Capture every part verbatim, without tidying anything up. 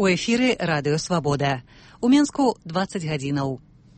У эфіры Радыё Свабода. У Менску дваццаць гадзінаў.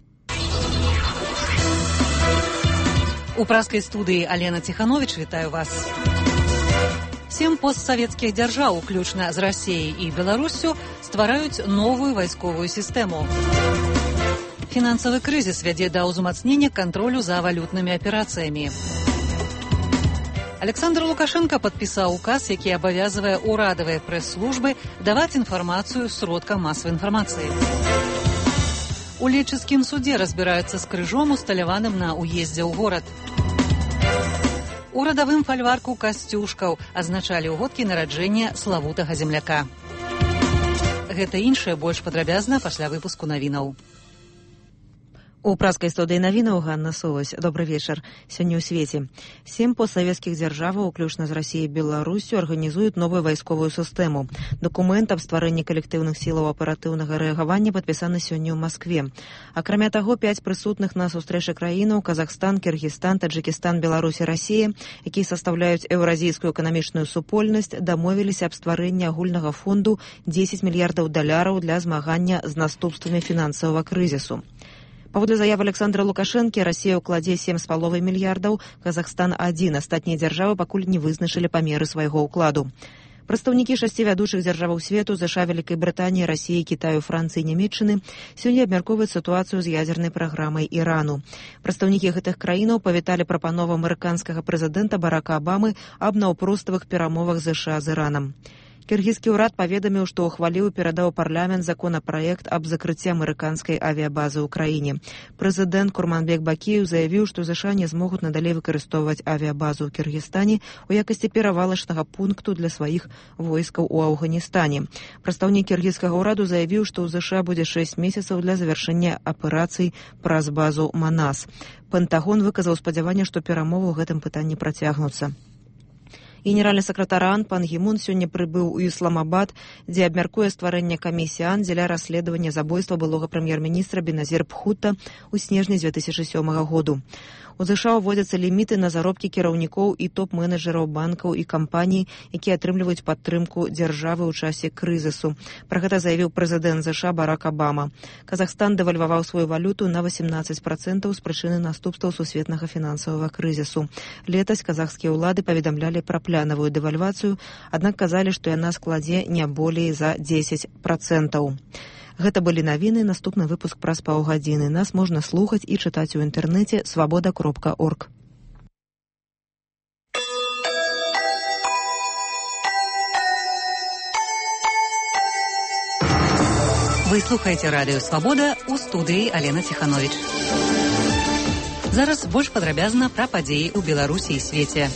У праскай студыі Алена Ціхановіч вітаю вас. Сем постсавецкіх дзяржаў, уключна з Расіяй і Беларуссю, ствараюць новую вайсковую сістэму. Фінансавы крызіс вядзе да ўзмацнення кантролю за валютнымі аперацыямі. Александр Лукашенко падпісаў указ, які абавязвае ўрадавыя прэс-службы даваць інфармацыю сродкам масавай інфармацыі. У лечыцкім судзе разбіраюцца з крыжом, усталяваным на ўездзе ў горад. У радавым фальварку касцюшкаў азначалі ўгодкі нараджэння славутага земляка. Гэта іншае больш падрабязна пасля выпуску навінаў. У праскай студыі навінаў Ганна Солась. Добрый вечар. Сёння ў свеце. Сем постсавецкіх дзяржаваў, уключна з Расіяй і Беларуссю, арганізуюць новую вайсковую сістэму. Дакумент аб стварэнні калектыўных сілаў аператыўнага рэагавання падпісаны сёння ў Маскве. Акрамя таго, пяць прысутных на сустрэчы краінаў Казахстан, Кыргызстан, Таджыкістан, Беларусь і Расія, якія састаўляюць еўразійскую эканамічную супольнасць, дамовіліся аб стварэнні агульнага фонду дзесяць мільярдаў даляраў для змагання з наступствамі фінансавага крызісу. Паводле заявы Александра Лукашэнкі, Расія ўкладзе сем з паловай мільярдаў, Казахстан адзін. Астатнія дзяржавы пакуль не вызначылі памеры свайго ўкладу. Прадстаўнікі шасці вядучых дзяржаваў свету, ЗША, Вялікай Брытаніі, Расіі, Кітаю, Францыі і Нямецчыны, сёння абмяркоўваюць сітуацыю з ядзернай праграмай Ірану. Прадстаўнікі гэтых краінаў павіталі прапанову амерыканскага прэзідэнта Барака Абамы аб наўпроставых перамовах ЗША з Іранам. Кіргізскі ўрад паведаміў, што ухваліў і перадаў парламент законапраект аб закрыцці амерыканскай авіябазы ў краіне. Прэзідэнт Курманбек Бакіеў заявіў, што ЗША не змогуць надалей выкарыстоўваць авіябазу ў Кіргізстане ў якасці перавалачнага пункту для сваіх войскаў у Афганістане. Прадстаўнік кіргізскага ўраду заявіў, што ў ЗША будзе шэсць месяцаў для завяршэння аперацый праз базу Манас. Пентагон выказаў спадзяванне, што перамовы ў гэтым пытанні працягнуцца. Генеральны сакратар ААН Пан Гі Мун сёння прыбыў у Ісламабад, дзе абмяркуе стварэнне камісіі ААН дзеля расследавання забойства былога прэм'ер-міністра Беназір Бхутта ў снежні дзве тысячы сёмага году. У ЗША ўводзяцца ліміты на заробкі кіраўнікоў і топ-менеджераў банкаў і кампаній, якія атрымліваюць падтрымку дзяржавы ў часе крызісу. Пра гэта заявіў прэзідэнт ЗША Барак Абама. Казахстан дэвальваваў сваю валюту на васемнаццаць працэнтаў з прычыны наступстваў сусветнага фінансавага крызісу. Летась казахскія ўлады паведамлялі пра планавую дэвальвацыю, аднак казалі, што яна складзе не болей за дзесяць працэнтаў. Гэта былі навіны, наступны выпуск праз паўгадзіны. Нас можна слухаць і чытаць у інтэрнэце свабода кропка орг. Вы слухаеце Радыё Свабода, у студыі Алена Ціхановіч. Зараз больш падрабязна пра падзеі ў Беларусі і свеце.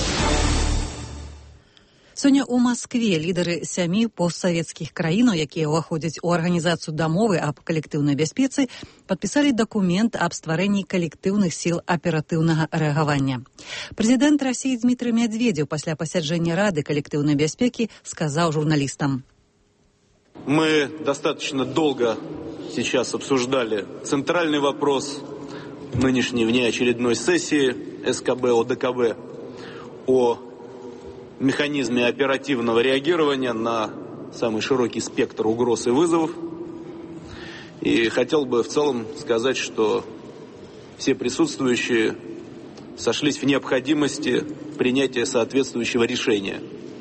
Сёння ў Маскве лідары сямі постсавецкіх краінаў, якія ўваходзяць у арганізацыю дамовы аб калектыўнай бяспецы, падпісалі дакумент аб стварэнні калектыўных сіл аператыўнага рэагавання. Прэзідэнт Расіі Дмітрый Медведзеў пасля пасяджэння Рады калектыўнай бяспекі сказаў журналістам: Мы достаточно долго сейчас обсуждали центральный вопрос нынешней внеочередной сессии СКБ ОДКБ о механизме оперативного реагирования на самый широкий спектр угроз и вызовов. И хотел бы в целом сказать, что все присутствующие сошлись в необходимости принятия соответствующего решения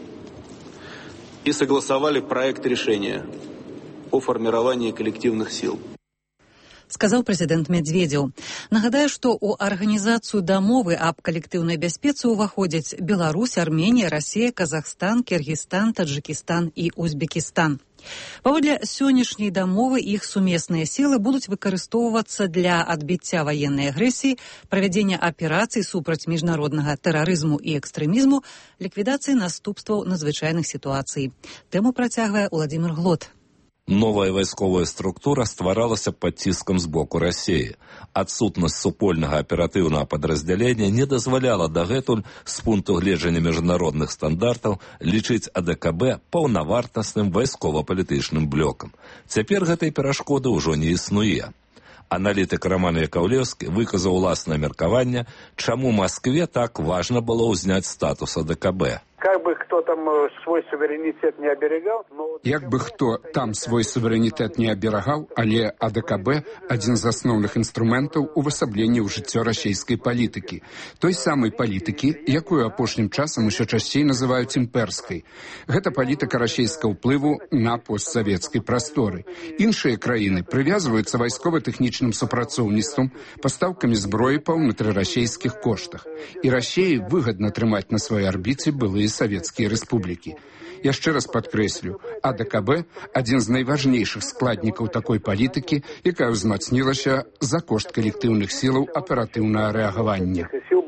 и согласовали проект решения о формировании коллективных сил. Сказаў прэзідэнт Медведзеў. Нагадаю, што ў арганізацыю дамовы аб калектыўнай бяспецы ўваходзяць Беларусь, Арменія, Расія, Казахстан, Кыргызстан, Таджыкістан і Узбекістан. Паводле сённяшняй дамовы іх сумесныя сілы будуць выкарыстоўвацца для адбіцця ваеннай агрэсіі, правядзення аперацый супраць міжнароднага тэрарызму і экстрэмізму, ліквідацыі наступстваў надзвычайных сітуацый. Тэму працягвае Уладзімір Глот. Новая вайсковая структура стваралася пад ціскам з боку Расіі. Адсутнасць супольнага аператыўнага падраздзялення не дазваляла дагэтуль з пункту гледжання міжнародных стандартаў лічыць АДКБ паўнавартасным вайскова-палітычным блокам. Цяпер гэтай перашкоды ўжо не існуе. Аналітык Роман Яковлевскі выказаў уласнае меркаванне, чаму Маскве так важна было ўзняць статус АДКБ. Как бы кто там свой суверенитет не оберегал. Но... Як бы хто там свой суверэнітэт не аберагаў, але А Д К Б адзін з асноўных інструментаў увасаблення ў жыццё расійскай палітыкі. Той самай палітыкі, якую апошнім часам усё часцей называюць імперскай. Гэта палітыка расійскага ўплыву на постсавецкай прасторы. Іншыя краіны прывязваюцца вайскова-тэхнічным супрацоўніцтвам, пастаўкамі зброі па ўнутрырасійскіх коштах. І Расіі выгадна трымаць на сваёй арбіце былыя савецкія рэспублікі. Яшчэ раз падкрэслю, А Д К Б – адзін з найважнейшых складнікаў такой палітыкі, якая ўзмацнілася за кошт калектыўных сілаў аператыўнага рэагавання.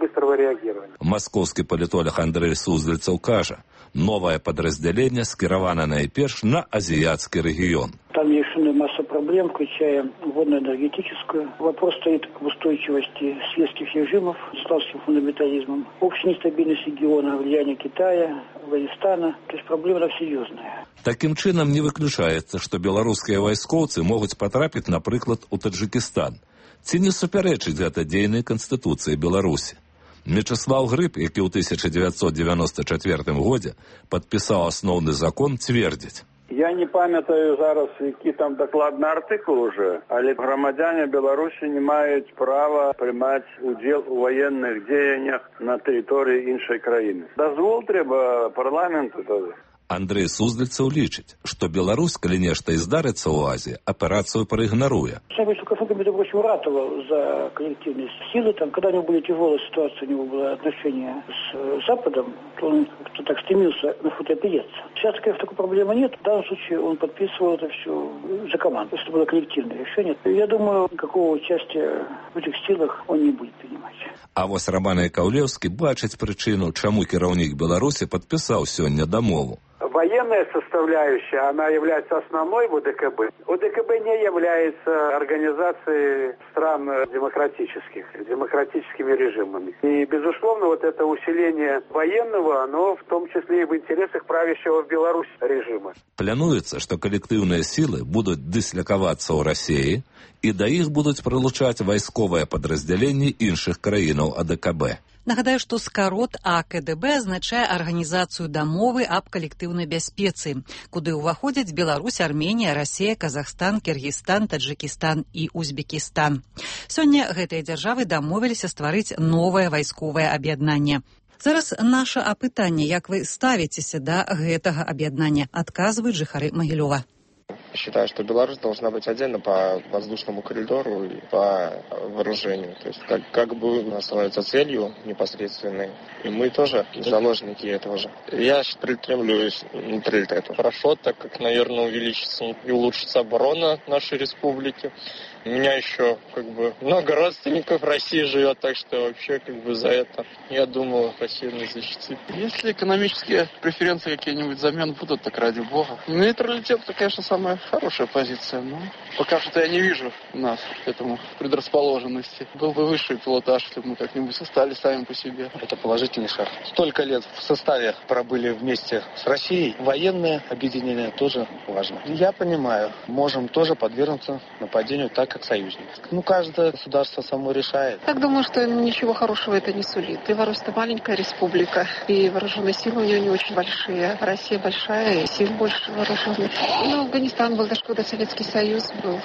Маскоўскі палітолог Андрэй Суздальцаў кажа, новае падраздзяленне скіравана найперш на азіяцкі рэгіён. Там решены масса проблем, включая водно-энергетическую. Вопрос стоит об устойчивости светских режимов с исламским фундаментализмом, общей нестабильности региона, влияние Китая, Афганистана. То есть проблема серьезная. Таким чынам не выключаецца, што беларускія вайскоўцы могуць патрапіць, напрыклад, у Таджикістан. Ці не супярэчыць гэта дзейнай канстытуцыі Беларусі? Мечыслаў Грыб, які ў тысяча дзевяцьсот девяносто четвёртым годзе падпісаў асноўны закон, цвердзіць. Я не памятаю зараз, які там дакладны артыкул уже, але грамадзяне Беларусі не маюць права прымаць удзел у ваенных дзеяннях на тэрыторыі іншай краіны. Дазвол трэба парламенту тады. Андрэй Суздальцаў лічыць, што Беларусь, калі нешта і здарыцца ў Азіі, аперацыю проигноруе. Советский Лукашенко, между прочим, ратовал за коллективные силы. Там, когда у него была тяжелая ситуация, у него было отношение с Западом, то он как-то так стремился на фото опереться. Сейчас, конечно, такой проблемы нет. В данном случае он подписывал это все за команду. Это было коллективное решение. Я думаю, никакого участия в этих силах он не будет принимать. А вось Роман Яковлевский бачыць прычыну, чаму кіраўнік Беларусі падпісаў сёння дамову. Военная составляющая, она является основной в О Д К Б. О Д К Б не является организацией стран демократических, демократическими режимами. И, безусловно, вот это усиление военного, оно в том числе и в интересах правящего в Беларуси режима. Плануецца, што калектыўныя сілы будуць дыслякавацца ў Расіі, і да іх будуць прылучаць вайсковыя падраздзяленні іншых краінаў А Д К Б. Нагадаю, што скарот А К Д Б азначае арганізацыю дамовы аб калектыўнай бяспецы, куды ўваходзяць Беларусь, Арменія, Расія, Казахстан, Кіргізстан, Таджикістан і Узбекістан. Сёння гэтыя дзяржавы дамовіліся стварыць новае вайсковае аб'яднанне. Зараз наша апытанне, як вы ставіцеся да гэтага аб'яднання, адказваюць жыхары Магілёва. Считаю, что Беларусь должна быть отдельно по воздушному коридору и по вооружению. То есть как, как бы она становится целью непосредственной. И мы тоже заложники этого же. Я притремлюсь к нейтралитету. Хорошо, так как, наверное, увеличится и улучшится оборона нашей республики. У меня еще как бы много родственников в России живет, так что вообще как бы за это, я думаю, Россию не защитит. Если экономические преференции какие-нибудь взамен будут, так ради бога. Нейтралитет, это, конечно, самая хорошая позиция, но пока что я не вижу у нас к этому предрасположенности. Был бы высший пилотаж, если бы мы как-нибудь остались сами по себе. Это положительный шаг. Столько лет в составе пробыли вместе с Россией. Военное объединение тоже важно. Я понимаю, можем тоже подвергнуться нападению так, как союзник. Ну, каждое государство само решает. Так думаю, что ничего хорошего это не сулит. Беларусь — это маленькая республика, и вооруженные силы у нее не очень большие. Россия большая, и сил больше вооруженных. Ну, Афганистан был даже когда Советский Союз был.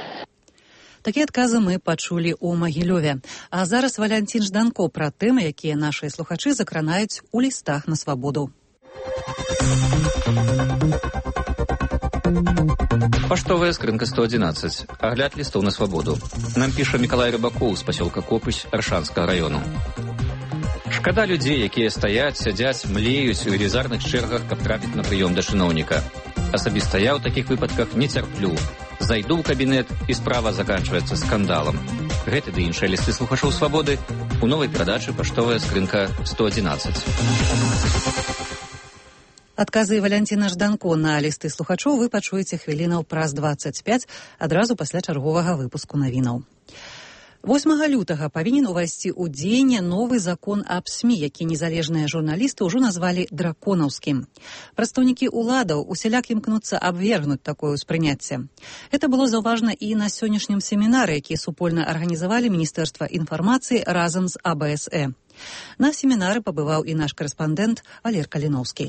Такія адказы мы пачулі ў Магілёве. А зараз Валянцін Жданко пра тэмы, якія нашыя слухачы закранаюць у лістах на свабоду. Паштовая скрынка сто одиннадцать. Агляд листов на свободу. Нам піша Миколай Рыбакоў з пасёлка Копысь Аршанскага району. Шкада людзей, якія стаяць, сядзяць, млеюць у велізарных чэргах, каб трапіць на прыём да чыноўніка. Асабіста я ў такіх выпадках не цярплю. Зайду ў кабінет, і справа заканчваецца скандалам. Гэты ды іншыя лісты слухачоў свабоды у новай перадачы «Паштовая скрынка сто одиннадцать». Адказы Валянціна Жданко на лісты слухачоў вы пачуеце хвілінаў праз дваццаць пяць адразу пасля чарговага выпуску навінаў. восьмага лютага павінен увайсці ў дзеянне новы закон аб СМІ, які незалежныя журналісты ўжо назвалі драконаўскім. Прадстаўнікі ўладаў усяляк імкнуцца абвергнуць такое ўспрыняцце. Гэта было заўважна і на сённяшнім семінары, які супольна арганізавалі Міністэрства інфармацыі разам з А Б С Э. На семінары пабываў і наш карэспандэнт Валер Каліноўскі.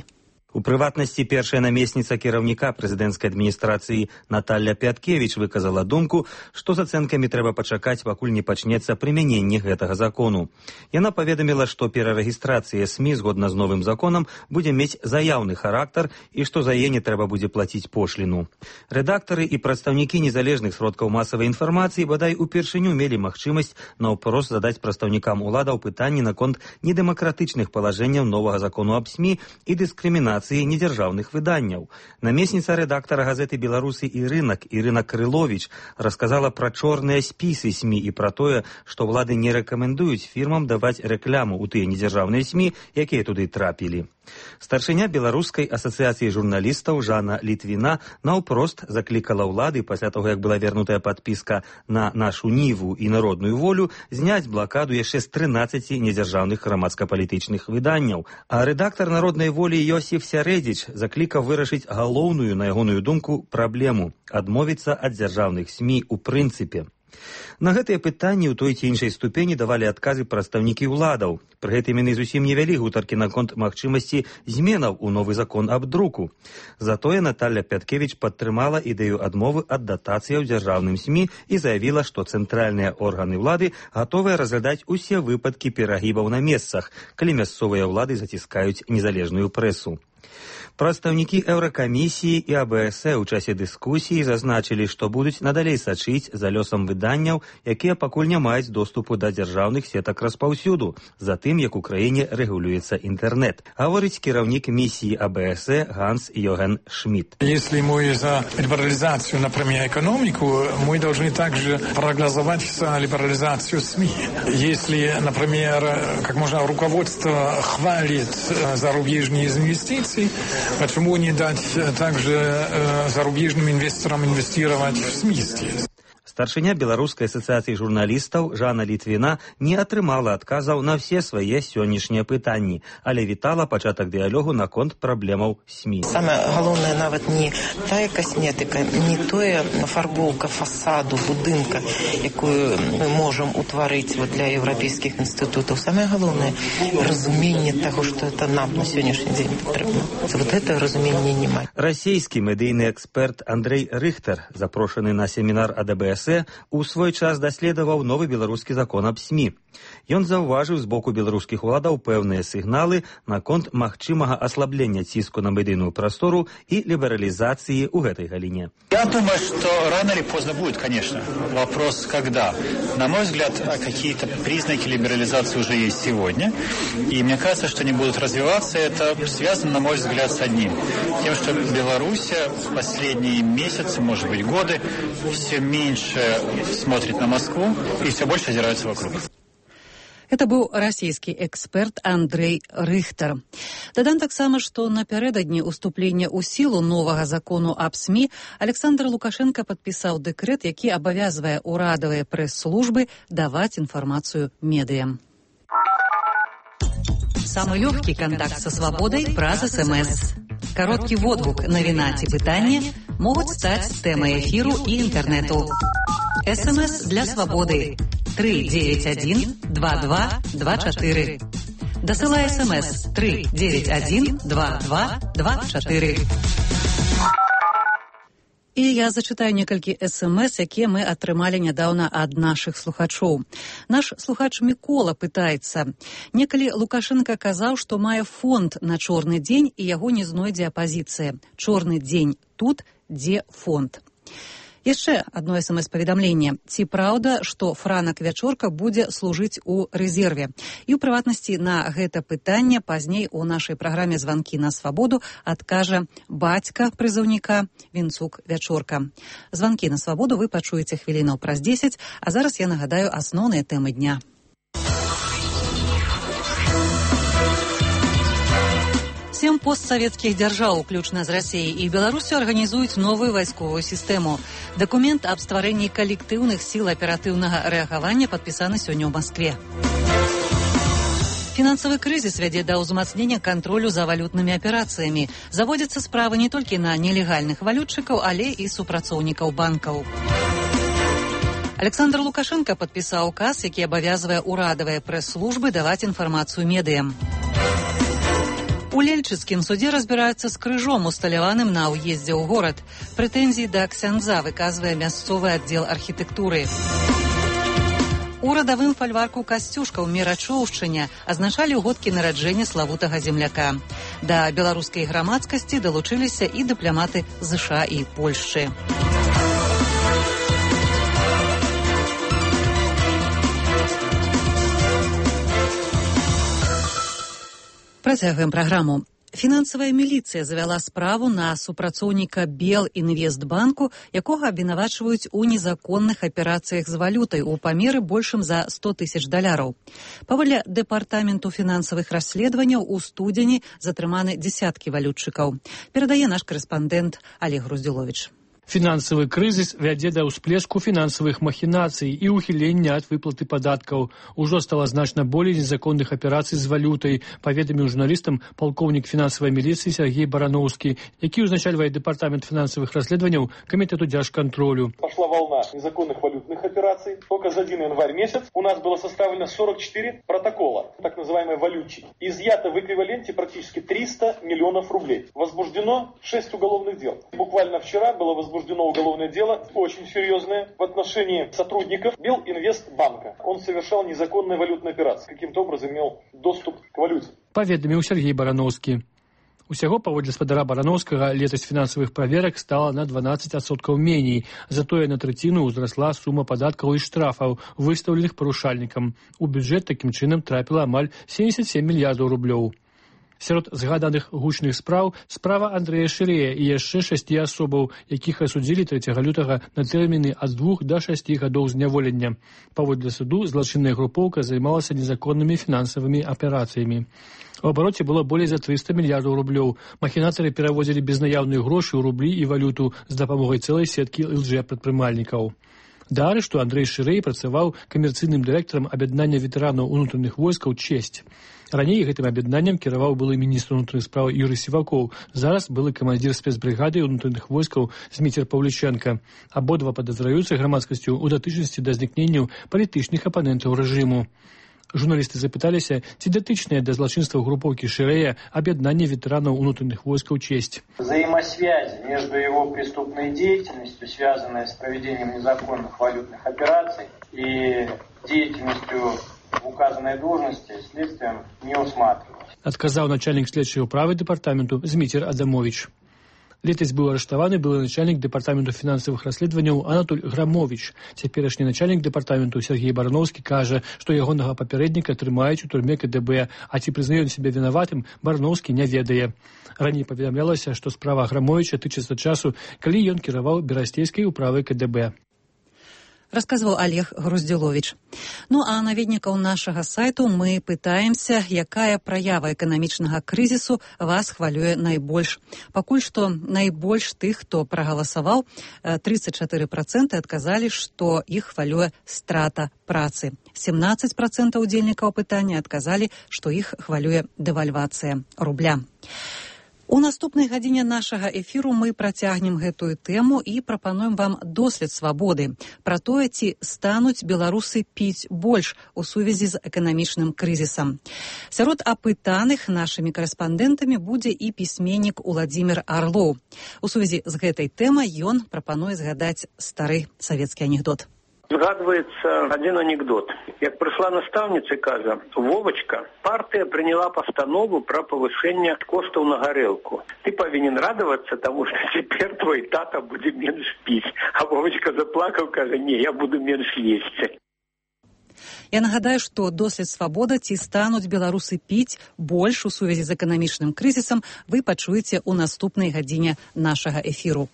У прыватнасці, першая намесніца кіраўніка прэзідэнцкай адміністрацыі Наталья Пяткевіч выказала думку, што з ацэнкамі трэба пачакаць, пакуль не пачнецца прымяненне гэтага закону. Яна паведаміла, што перарэгістрацыя СМІ згодна з новым законам будзе мець заяўны характар і што за яе не трэба будзе плаціць пошліну. Рэдактары і прадстаўнікі незалежных сродкаў масавай інфармацыі бадай упершыню мелі магчымасць наўпрост задаць прадстаўнікам уладаў пытанні наконт недэмакратычных палажэнняў новага закону аб СМІ і дыскрымінацыі недзяржаўных выданняў. Намесніца рэдактара газеты «Беларусы і рынак» Ірына Крыловіч расказала пра чорныя спісы СМІ і пра тое, што ўлады не рэкамендуюць фірмам даваць рэкляму ў тыя недзяржаўныя СМІ, якія туды трапілі. Старшыня Беларускай асацыяцыі журналістаў Жанна Літвіна наўпрост заклікала ўлады пасля таго, як была вернутая падпіска на нашу Ніву і народную волю, зняць блакаду яшчэ з трынаццаці недзяржаўных грамадска-палітычных выданняў. А рэдактар народнай волі Йосіф Сярэдзіч заклікаў вырашыць галоўную, на ягоную думку, праблему – адмовіцца ад дзяржаўных СМІ у прынцыпе. На гэтыя пытанні ў той ці іншай ступені давалі адказы прадстаўнікі ўладаў. Пры гэтым яны зусім не вялі гутаркі наконт магчымасці зменаў у новы закон аб друку. Затое Наталья Пяткевіч падтрымала ідэю адмовы ад датацыяў дзяржаўным СМІ і заявіла, што цэнтральныя органы ўлады гатовыя разглядаць усе выпадкі перагібаў на месцах, калі мясцовыя ўлады заціскаюць незалежную прэсу. Прадстаўнікі Еўракамісіі і АБС у часе дыскусіі зазначылі, што будуць надалей сачыць за лёсам выданняў, якія пакуль не маюць доступу да дзяржаўных сетак распаўсюду, за тым, як у краіне рэгулюецца інтэрнэт. Гаворыць кіраўнік місіі АБС Ганс Йоген Шмидт. Если мы за либерализацию, например, экономику, мы должны также проголосовать за либерализацию СМИ. Если, например, как можно руководство хвалит зарубежные инвестиции, почему не дать также э, зарубежным инвесторам инвестировать в СМИ здесь? Старшыня Беларускай асацыяцыі журналістаў Жанна Літвіна не атрымала адказаў на все свае сённяшнія пытанні, але вітала пачатак дыялогу наконт праблемаў СМІ. Самае галоўнае нават не тая касметыка, не тое фарбоўка фасаду будынка, якую мы можам утварыць вот для еўрапейскіх інстытутаў. Самае галоўнае разуменне таго, што это нам на сённяшні дзень патрэбна. Вот это разуменне няма. Расійскі медыйны эксперт Андрей Рыхтер, запрошаны на семінар АДБС, у свой час даследаваў новы беларускі закон аб СМІ. Ён заўважыў з боку беларускіх уладаў пэўныя сігналы наконт магчымага аслаблення ціску на медыйную прастору і лібералізацыі ў гэтай галіне. Я думаю, что рано или поздно будет, конечно. Вопрос, когда. На мой взгляд, какие-то признаки либерализации уже есть сегодня. И мне кажется, что они будут развиваться. Это связано, на мой взгляд, с одним. Тем, что Беларусь в последние месяцы, может быть, годы, все меньше смотрит на Москву и все больше озирается вокруг. Это быў расійскі эксперт Андрей Рыхтер. Дадам таксама, што напярэдадні уступлення ў сілу новага закону аб СМІ Александр Лукашенко падпісаў дэкрэт, які абавязвае ўрадавыя прэс-службы даваць інфармацыю медыям. Самы лёгкі кантакт са свабодай праз эс эм эс. Кароткі водгук, навіна ці пытанне могуць стаць тэмай эфіру і інтэрнэту. эс эм эс для свабоды. три девять один два два два четыре. Дасылай эс эм эс три девять один два два два четыре. І я зачытаю некалькі эс эм эс, якія мы атрымалі нядаўна ад нашых слухачоў. Наш слухач Мікола пытаецца. Некалі Лукашенко казаў, што мае фонд на чорны дзень і яго не знойдзе апазіцыя. Чорны дзень тут, дзе фонд. Яшчэ одно эс эм эс-паведамленне. Ці праўда, што Франак Вячорка будзе служыць у рэзерве? І ў прыватнасці на гэта пытанне пазней у нашай праграме «Званкі на свабоду» адкажа бацька прызыўніка Вінцук Вячорка. «Званкі на свабоду» вы пачуеце хвілінаў праз дзесяць, а зараз я нагадаю асноўныя тэмы дня. Сем постсавецкіх дзяржаў, уключна з Расіяй і Беларусю, арганізуюць новую вайсковую сістэму. Дакумент аб стварэнні калектыўных сіл аператыўнага рэагавання падпісаны сёння ў Маскве. Фінансавы крызіс вядзе да ўзмацнення кантролю за валютнымі аперацыямі. Заводзяцца справы не толькі на нелегальных валютчыкаў, але і супрацоўнікаў банкаў. Александр Лукашенко падпісаў указ, які абавязвае ўрадавыя прэс-службы даваць інфармацыю медыям. У Лельчыцкім судзе разбіраюцца з крыжом, усталяваным на ўездзе ў горад. Прэтэнзіі да ксяндза выказвае мясцовы аддзел архітэктуры. У радавым фальварку Касцюшка ў Мерачоўшчыне азначалі ўгодкі нараджэння славутага земляка. Да беларускай грамадскасці далучыліся і дыпламаты ЗША і Польшчы. Працягваем праграму. Фінансавая міліцыя завяла справу на супрацоўніка Белінвестбанку, якога абвінавачваюць у незаконных аперацыях з валютай у памеры большым за сто тысяч даляраў. Паводле дэпартаменту фінансавых расследаванняў у студзені затрыманы дзесяткі валютчыкаў. Перадае наш корэспандэнт Олег Груздзіловіч. Фінансавы крызіс вядзе да ўсплеску фінансавых махінацый і ўхілення ад выплаты падаткаў. Ужо стала значна болей незаконных аперацый з валютай, паведаміў журналістам палкоўнік фінансавай міліцыі Сергей Барановскі, які ўзначальвае дэпартамент фінансавых расследаванняў Камітэту дзяржкантролю. Пошла волна незаконных валютных операций. Только за один январь месяц у нас было составлено сорок четыре протокола, так называемые валютчики. Изъято в эквиваленте практически триста миллионов рублей. Возбуждено шесть уголовных дел. Буквально вчера было возбуждено уголовное дело, очень серьезное, в отношении сотрудников Белинвестбанка. Он совершал незаконные валютные операции, каким-то образом имел доступ к валюте. Паведаміў Сергей Барановскі. Усяго, паводле спадара Барановскага, летась фінансавых праверак стала на дванаццаць адсоткаў меней. Затое на траціну ўзрасла сума падаткаў і штрафаў, выстаўленых парушальнікам. У бюджэт такім чынам трапіла амаль семьдесят семь мільярдаў рублёў. Сярод згаданых гучных спраў справа Андрэя Шырэя і яшчэ шасці асобаў, якіх асудзілі трэцяга лютага на тэрміны ад двух да шасці гадоў зняволення. Паводле суду злачынная групоўка займалася незаконнымі фінансавымі аперацыямі. У абароце было болей за трыста мільярдаў рублёў. Махінатары пераводзілі безнаяўныя грошы ў рублі і валюту з дапамогай цэлай сеткі лжэпрадпрымальнікаў. Да арышту Андрэй Шырэй працаваў камерцыйным дырэктарам аб'яднання ветэранаў унутраных войскаў «Честь». Раней гэтым аб'яднаннем кіраваў былы міністр унутраных спраў Юрый Сівакоў. Зараз былы камандзір спецбрыгады унутраных войскаў Зміцер Паўліченка. Абодва падазраюцца грамадскасцю ў датычнасці да знікненняў палітычных апанентаў рэжыму. Журналисты запыталіся, ці датычныя да злачынстваў групоўкі Шырэя аб'яднання ветэранаў унутраных войскаў «Честь». Взаимосвязи между его преступной деятельностью, связанной с проведением незаконных валютных операций, и деятельностью в указанной должности следствием не усматривалось. Адказаў начальник следчай управы дэпартаменту Зміцер Адамович. Летась быў арыштаваны былы начальник дэпартаменту фінансавых расследаванняў Анатоль Грамович. Цяперашні начальник дэпартаменту Сергей Барановскі кажа, што ягонага папярэдніка трымаюць у турме ка дэ бэ, а ці прызнае ён сябе вінаватым, Барановскі не ведае. Раней паведамлялася, што справа Грамовича тычыцца часу, калі ён кіраваў берасцейскай управай ка дэ бэ. Расказваў Олег Груздзіловіч. Ну а наведнікаў нашага сайту мы пытаемся, якая праява эканамічнага крызісу вас хвалюе найбольш. Пакуль што найбольш тых, хто прагаласаваў, тридцать четыре процента адказалі, што іх хвалюе страта працы. семнадцать процентов удзельнікаў пытання адказалі, што іх хвалюе дэвальвацыя рубля. У наступнай гадзіне нашага эфіру мы працягнем гэтую тэму і прапануем вам дослед свабоды пра тое, ці стануць беларусы піць больш у сувязі з эканамічным крызісам. Сярод апытаных нашымі карэспандэнтамі будзе і пісьменнік Уладзімір Арлоў. У сувязі з гэтай тэмай ён прапануе згадаць стары савецкі анекдот. Згадывается один анекдот. Як пришла наставница и кажа: Вовочка, партия приняла постанову про повышение коштов на горелку. Ты повинен радоваться тому, что теперь твой тата будет меньше пить. А Вовочка заплакал, кажа: не, я буду меньше есть. Я нагадаю, што дослед свабода, ці стануць беларусы піць больш у сувязі з эканамічным крызісам, вы пачуеце ў наступнай гадзіне нашага эфіру.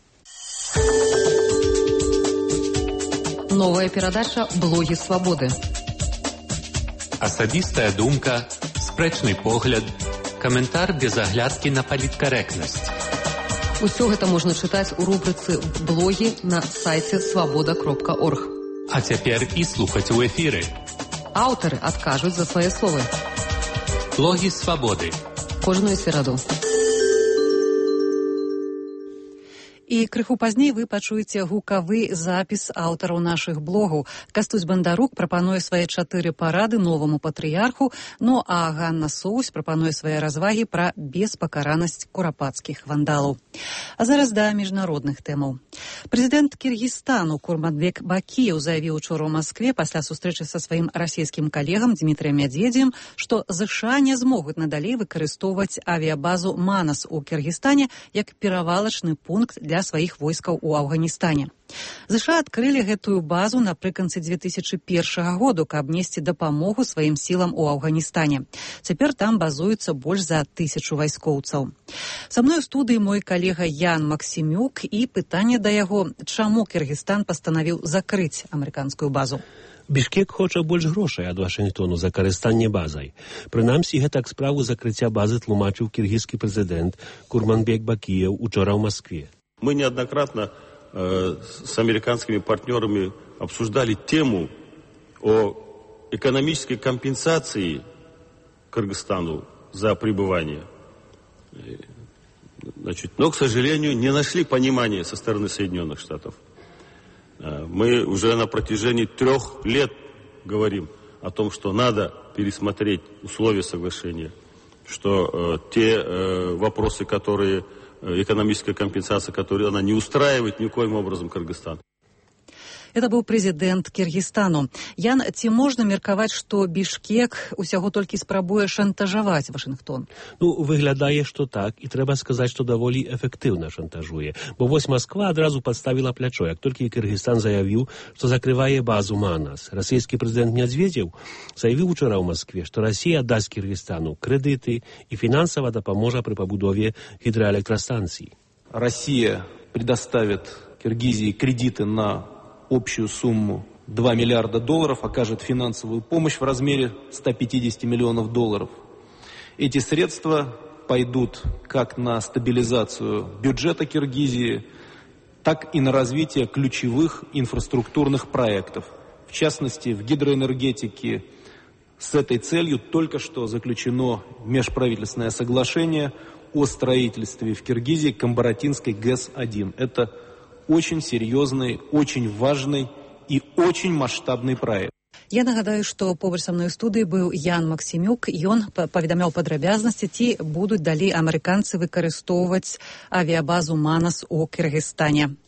Новая перадача «Блогі свабоды». Асабістая думка, спрэчны погляд, каментар без аглядкі на паліткарэктнасць. Усё гэта можна чытаць у рубрыцы «Блогі» на сайце свабода кропка орг. А цяпер і слухаць у эфіры. Аўтары адкажуць за свае словы. Блогі свабоды. Кожную сераду. І крыху пазней вы пачуеце гукавы запіс аўтараў нашых блогаў. Кастусь Бандарук прапануе свае чатыры парады новаму патрыярху, ну а Ганна Соусь прапануе свае развагі пра беспакаранасць курапацкіх вандалаў. А зараз да міжнародных тэмаў. Прэзідэнт Кіргізстану Курманбек Бакіеў заявіў учора ў Маскве пасля сустрэчы са сваім расійскім калегам Дмітрыем Медведзевым, што ЗША не змогуць надалей выкарыстоўваць авіябазу Манас у Кіргізстане як перавалачны пункт для сваіх войскаў у Афганістане. ЗША адкрылі гэтую базу напрыканцы дзве тысячы першага году, каб несці дапамогу сваім сілам у Афганістане. Цяпер там базуецца больш за тысячу вайскоўцаў. Са мной у студыі мой калега Ян Максімюк і пытанне да яго, чаму Кіргізстан пастанавіў закрыць амерыканскую базу. Бішкек хоча больш грошай ад Вашынгтону за карыстанне базай. Прынамсі, гэтак справу закрыцця базы тлумачыў кіргізскі прэзідэнт Курманбек Бакіеў учора ў Маскве. Мы неоднократно э, с американскими партнерами обсуждали тему о экономической компенсации Кыргызстану за пребывание. Значит, но, к сожалению, не нашли понимания со стороны Соединенных Штатов. Мы уже на протяжении трех лет говорим о том, что надо пересмотреть условия соглашения, что э, те э, вопросы, которые экономическая компенсация, которую она не устраивает никоим образом Кыргызстан. Это быў прэзідэнт Кіргізстану. Ян, ці можна меркаваць, што Бішкек усяго толькі спрабуе шантажаваць Вашынгтон? Ну, выглядае, што так, і трэба сказаць, што даволі эфектыўна шантажуе. Бо вось Масква адразу падставіла плячо, як толькі Кіргізстан заявіў, што закрывае базу Манас. Расійскі прэзідэнт Медведзеў заявіў учора ў Маскве, што Расія дасць Кіргізстану крэдыты і фінансава дапаможа пры пабудове гідраэлектрастанцый. Россия предоставит Киргизии кредиты на общую сумму два миллиарда долларов, окажет финансовую помощь в размере ста пятидесяти миллионов долларов. Эти средства пойдут как на стабилизацию бюджета Киргизии, так и на развитие ключевых инфраструктурных проектов. В частности, в гидроэнергетике с этой целью только что заключено межправительственное соглашение о строительстве в Киргизии Камбаратинской ГЭС один. Это очень серьезный, очень важный и очень масштабный проект. Я нагадаю, што побач са мной у студыі быў Ян Максімюк, і ён паведамляў падрабязнасці, ці будуць далей амерыканцы выкарыстоўваць авіябазу Манас у Кыргызстане.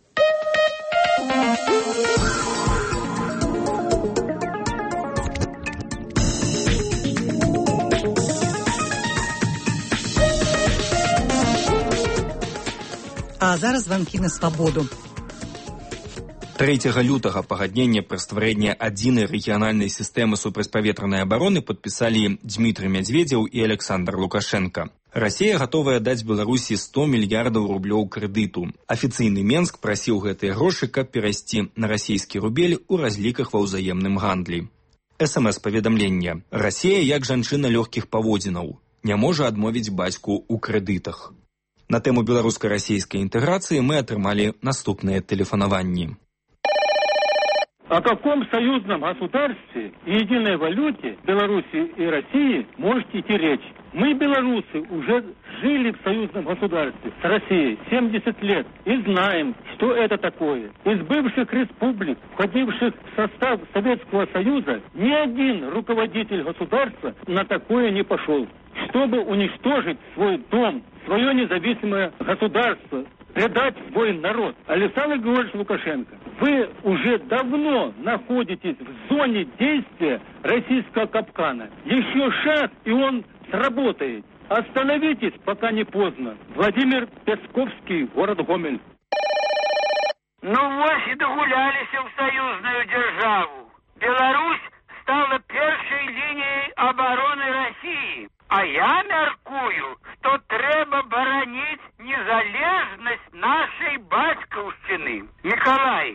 А зараз званкі на свабоду. трэцяга лютага пагадненне пра стварэнне адзінай рэгіянальнай сістэмы супрацьпаветранай абароны падпісалі Дмітрый Медведзеў і Александр Лукашенко. Расія гатовая даць Беларусі сто мільярдаў рублёў крэдыту. Афіцыйны Менск прасіў гэтыя грошы, каб перайсці на расійскі рубель у разліках ва ўзаемным гандлі. эс эм эс-паведамленне. Расія, як жанчына лёгкіх паводзінаў, не можа адмовіць бацьку ў крэдытах. На тэму беларуска-расійскай інтэграцыі мы атрымалі наступныя тэлефанаванні. О каком союзном государстве и единой валюте Беларуси и России может идти речь? Мы, белорусы, уже жили в союзном государстве с Россией семьдесят лет и знаем, что это такое. Из бывших республик, входивших в состав Советского Союза, ни один руководитель государства на такое не пошел. Чтобы уничтожить свой дом, свое независимое государство, предать свой народ. Александр Григорьевич Лукашенко, вы уже давно находитесь в зоне действия российского капкана. Еще шаг, и он сработает. Остановитесь, пока не поздно. Владимир Песковский, город Гомель. Ну вот и догулялись в союзную державу. Беларусь стала первой линией обороны России. А я мяркую, что треба боронить незалежность нашей батьківщини. Николай.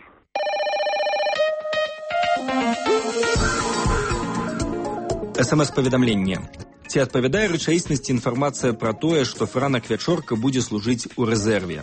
эс эм эс-паведамленне. Ці адпавядае рэчаіснасці інфармацыя пра тое, што Франак Вячорка будзе служыць у рэзерве?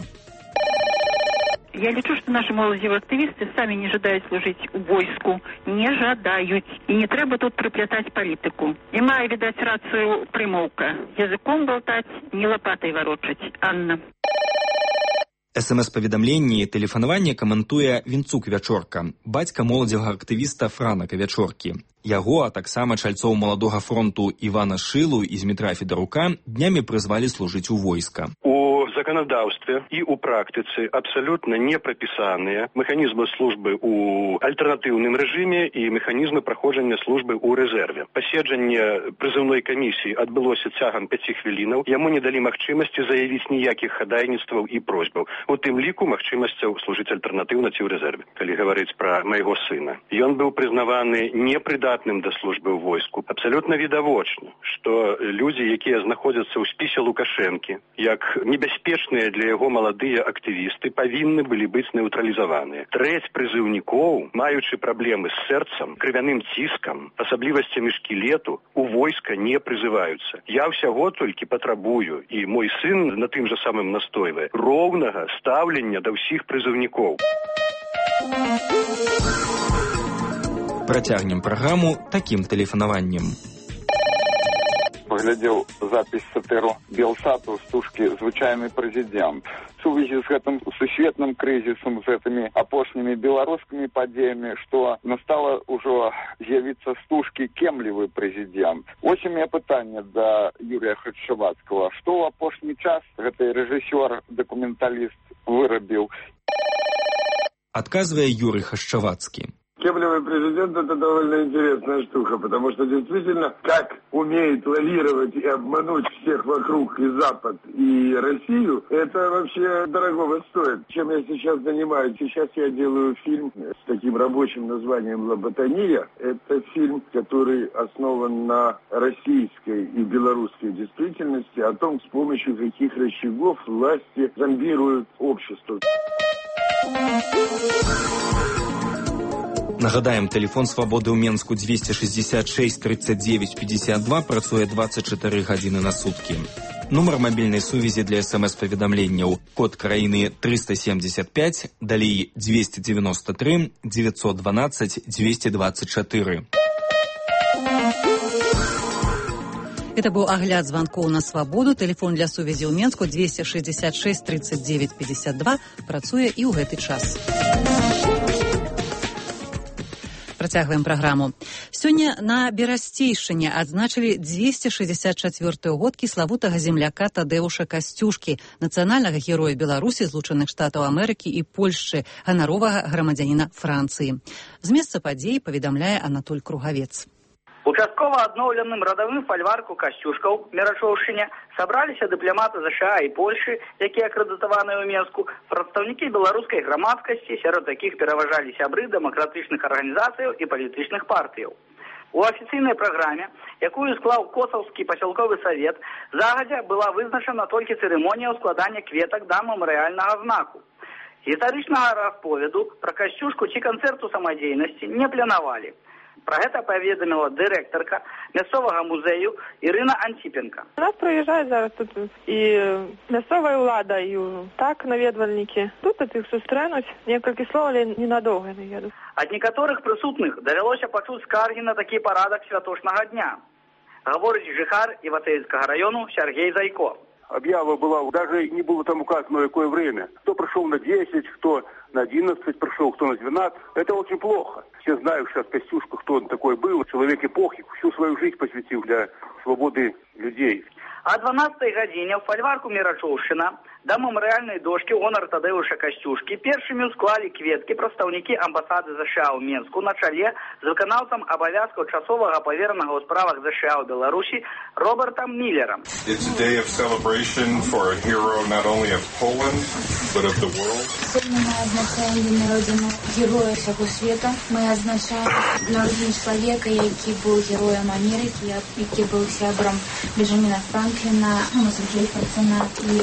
Я лічу, што нашы моладзевыя актывісты самі не жадаюць служыць у войску, не жадаюць. І не трэба тут прыплятаць палітыку. І мае, відаць, рацыю прымоўка. Языком болтаць, не лапатай варочаць. Анна. эс эм эс-паведамленні тэлефанаванне каментуе Вінцук Вячорка, бацька моладзевага актывіста Франака Вячоркі. Яго, а таксама чальцоў маладога фронту Івана Шылу і Змітра Федарука днямі прызвалі служыць у войска. У законодаўстве і у практыцы абсалютна не прапісаныя механізмы службы ў альтэрнатыўным рэжыме і механізмы праходжання службы ў рэзерве. Паседжанне прызыўной камісіі адбылося цягам пяці хвілінаў. Яму не далі магчымасці заявіць ніякіх хадайніцтваў і просьбаў. У тым ліку магчымасцяў служыць альтэрнатыўна ці ў рэзерве. Калі гаварыць пра майго сына. Ён быў прызнаваны непрыдатным да службы ў войску. Абсалютна відавочна, што людзі, якія знаходзяцца ў спісе Лукашэнкі, як небяспечныя для яго маладыя актывісты, павінны былі быць нейтралізаваныя. Трэць прызыўнікоў, маючы праблемы з сэрцам, крывяным ціскам, асаблівасцямі шкілету, у войска не прызываюцца. Я ўсяго толькі патрабую, і мой сын на тым жа самым настойвае, роўнага стаўлення да ўсіх прызыўнікоў. Працягнем праграму такім тэлефанаваннем. Паглядзеў запіс сатыру Белсату з стужкі «Звычайны прэзідэнт». В сувязі з гэтым сусветным крызісам, з гэтымі апошнімі беларускімі падзеямі, што настала ўжо з'явіцца стужкі «Кемлівы прэзідэнт». Вось у мяне пытанне да Юрія Хачавацкага. Што ў апошні час гэты рэжысёр-дакументаліст вырабіў? Адказвае Юрий Хачавацкі. Кемлевый президент – это довольно интересная штука, потому что действительно, как умеет лавировать и обмануть всех вокруг, и Запад, и Россию, это вообще дорогого стоит. Чем я сейчас занимаюсь? Сейчас я делаю фильм с таким рабочим названием «Лоботомия». Это фильм, который основан на российской и белорусской действительности, о том, с помощью каких рычагов власти зомбируют общество. Нагадаем, тэлефон свабоды ў Менску двести шестьдесят шесть тридцать девять пятьдесят два працуе двадцать четыре гадзіны на суткі. Нумар мабільнай сувязі для эс эм эс-паведамленняў. Код краіны триста семьдесят пять, далей двести девяносто три девятьсот двенадцать двести двадцать четыре. Это быў агляд званкоў на свабоду. Тэлефон для сувязі ў Менску двести шестьдесят шесть тридцать девять пятьдесят два працуе і ў гэты час. Працягваем праграму. Сёння на Берасцейшчыне адзначылі двести шестьдесят четвёртую годкі славутага земляка Тадэуша Касцюшкі, нацыянальнага героя Беларусі, Злучаных Штатаў Амерыкі і Польшчы, ганаровага грамадзяніна Францыі. З месца падзей паведамляе Анатоль Кругавец. Участкова адноўленым радавым фальварку Касцюшкаў Мерачоўшчыне сабраліся дыпламаты ЗША і Польшы, якія акрэдытаваныя ў Менску, прадстаўнікі беларускай грамадскасці, сярод якіх пераважалі сябры дэмакратычных арганізацыяў і палітычных партыяў. У афіцыйнай праграме, якую склаў Косаўскі пасялковы савет, загадзя была вызначана толькі цырымонія ўскладання кветак да мемарыяльнага знаку. Гістарычнага расповеду пра Касцюшку ці канцэрту самадзейнасці не планавалі. Про гэта паведаміла дырэктарка мясцовага музею Ірына Антипенко. У нас прыязджаюць зараз тут і мясцовая ўлада, і так наведвальнікі. Тут іх сустрэнуць, некалькі слоў, але ненадоўга не еду. Ад некаторых прысутных давялося пачуць скаргі на такі парадак святочнага дня. Гаворыць жыхар Івацеевскага району Сергей Зайко. Объява была, даже не было там указано, какое время. Кто пришел на десять, кто на одиннадцать пришел, кто на двенадцать. Это очень плохо. Все знают сейчас Костюшку, кто он такой был. Человек эпохи, всю свою жизнь посвятил для свободы людей. А дванадцатай гадзіне ў фальварку Мерачоўшчына да мемарыяльнай дошкі ў гонар Тадэуша Касцюшкі першымі ўсклалі кветкі прадстаўнікі амбасады ЗША ў Менску на чале з выканаўцам абавязкаў часовага паверанага ў справах ЗША ў Беларусі Робертам Міллерам. It's a day of celebration for a hero not only of Poland, but of the world. Сёння мы адзначаем дзень народзення героя ўсяго света. Мы адзначаем народзення чалавека, які быў героем Амерыкі, які быў сябрам Бенджаміна Франкліна, Томаса Джефферсона і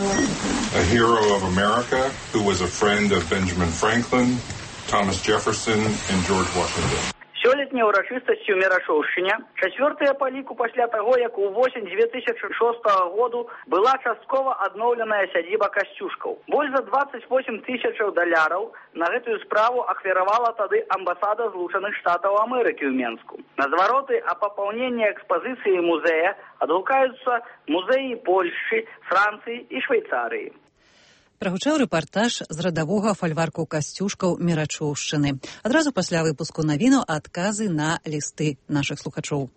a hero of America who was a friend of Benjamin Franklin, Thomas Jefferson, and George Washington. Сёлетняй урачыстасцю ў Мерачоўшчыне чацвёртая па ліку пасля таго, як у восень дзве тысячы шостага году была часткова адноўленая сядзіба Касцюшкаў. Больш за двадцать восемь тысячаў даляраў на гэтую справу ахвяравала тады амбасада Злучаных Штатаў Амерыкі ў Менску. На звароты о папаўненні экспазіцыі музея адгукаюцца музеі Польшчы, Францыі і Швейцарыі. Прагучаў рэпартаж з радавога фальварку Касцюшкаў Мерачоўшчыны. Адразу пасля выпуску навінаў адказы на лісты нашых слухачоў.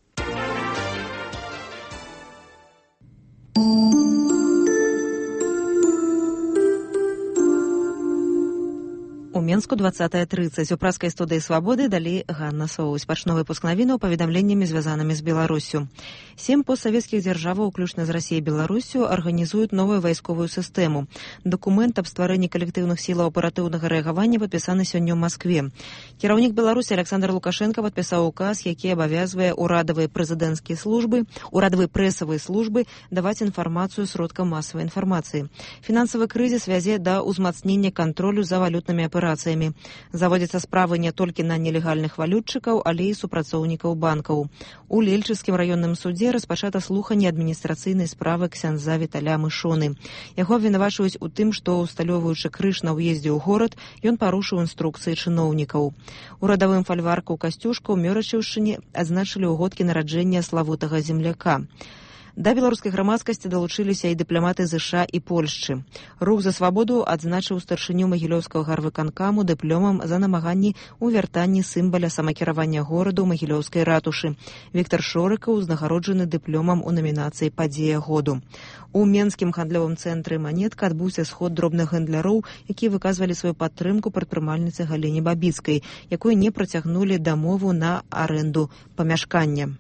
У Менску двадцатая тридцать. У праскай студыі «Свабоды» далі Ганна Соусь. Пачну выпуск навінаў паведамленнямі, звязанымі з Беларуссю. Сем постсавецкіх дзяржаваў, уключна з Расіяй і Беларуссю, арганізуюць новую вайсковую сістэму. Дакумент аб стварэнні калектыўных сілаў аператыўнага рэагавання падпісаны сёння ў Маскве. Кіраўнік Беларусі Александр Лукашенко падпісаў указ, які абавязвае ўрадавыя прэзідэнцкія службы, ўрадавыя прэсавыя службы даваць інфармацыю сродкам масавай інфармацыі. Фінансавы крызіс вядзе да ўзмацнення кантролю за валютнымі аперацыямі. Заводзяцца справы не толькі на нелегальных валютчыкаў, але і супрацоўнікаў банкаў. У Лельчыцкім раённым судзе распачата слуханне адміністрацыйнай справы ксяндза Віталя Мышоны. Яго абвінавачваюць у тым, што, усталёўваючы крыж на ўездзе ў горад, ён парушыў інструкцыі чыноўнікаў. У радавым фальварку Касцюшка ў Мерачоўшчыне адзначылі ў годкі нараджэння славутага земляка. Да беларускай грамадскасці далучыліся і дыпламаты ЗША і Польшчы. Рух за свабоду адзначыў старшыню Магілёўскага гарвыканкаму дыпломам за намаганні ў вяртанні сімваля самакіравання гораду ў Магілёўскай ратушы. Віктар Шорыкаў узнагароджаны дыпломам у намінацыі «Падзея году». У Менскім гандлёвым цэнтры «Манетка» адбыўся сход дробных гандляроў, якія выказвалі сваю падтрымку прадпрымальніцы Галіне Бабіцкай, якой не працягнулі дамову на арэнду памяшкання.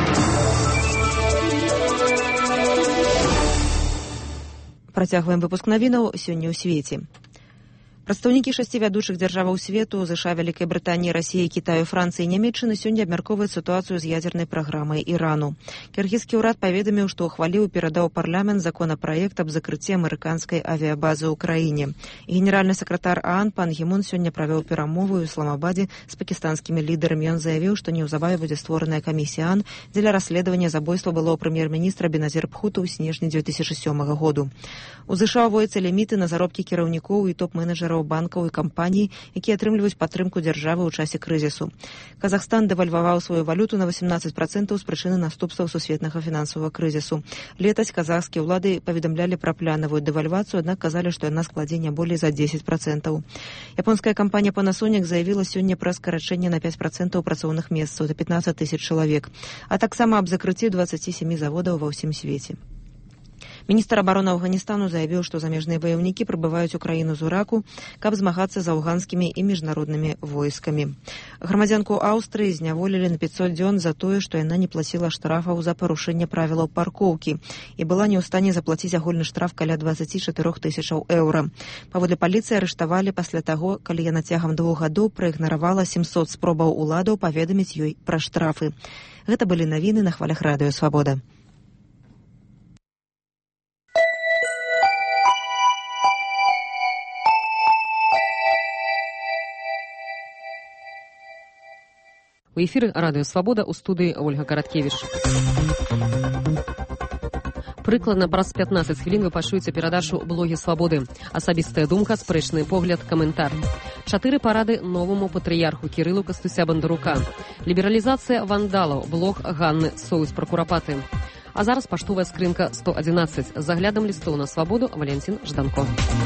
Працягваем выпуск навінаў сёння ў свеце. Прадстаўнікі шасці вядучых дзяржаваў свету ЗША, Вялікай Брытаніі, Расіі, Кітаю, Францыі і Нямецчыны сёння абмяркоўваюць сітуацыю з ядзернай праграмай Ірану. Кіргізскі ўрад паведаміў, што ухваліў і перадаў парламент законапраект аб закрыцці амерыканскай авіябазы ў краіне. Генеральны сакратар ААН пан Гі Мун сёння правёў перамовы ў Ісламабадзе з пакістанскімі лідарамі. Ён заявіў, што неўзабаве будзе створаная камісія ААН дзеля расследавання забойства былого прэм'ер-міністра Беназір Бхута ў снежні дзве тысячы сёмага году. У ЗША ўводзяцца ліміты на заробкі кіраўнікоў і топ-менеджераў банкаў і кампаній, якія атрымліваюць падтрымку дзяржавы ў часе крызісу. Казахстан дэвальваваў сваю валюту на васемнаццаць працэнтаў з прычыны наступстваў сусветнага фінансавага крызісу. Летась казахскія ўлады паведамлялі пра планавую дэвальвацыю, аднак казалі, што яна складзе не болей за дзесяць працэнтаў. Японская кампанія Panasonic заявіла сёння пра скарачэнне на пяць працэнтаў працоўных месцаў да пятнаццаць тысяч чалавек, а таксама аб закрыцці дваццаці сямі заводаў ва ўсім свеце. Міністр абароны Афганістану заявіў, што замежныя баеўнікі прыбываюць у краіну з Іраку, каб змагацца з афганскімі і міжнароднымі войскамі. Грамадзянку Аўстрыі зняволілі на пятьсот дзён за тое, што яна не плаціла штрафаў за парушэнне правілаў паркоўкі і была не ў стане заплаціць агульны штраф каля дваццаці чатырох тысячаў еўра. Паводле паліцыі арыштавалі пасля таго, калі яна цягам двух гадоў праігнаравала сямсот спробаў уладаў паведаміць ёй пра штрафы. Гэта былі навіны на хвалях радыё «Свабода». У эфіры радыё «Свабода», у студыі Ольга Караткевіч. Прыкладна праз пятнаццаць хвілін вы пачуеце перадачу «Блогі свабоды». Асабістая думка, спрэчны погляд, каментар. Чатыры парады новаму патрыярху Кірылу Кастуся Бандарука. Лібералізацыя вандалаў, блог Ганны Соусь пра курапаты. А зараз паштовая скрынка сто адзінаццаць. З заглядам лістоў на свабоду Валянцін Жданко.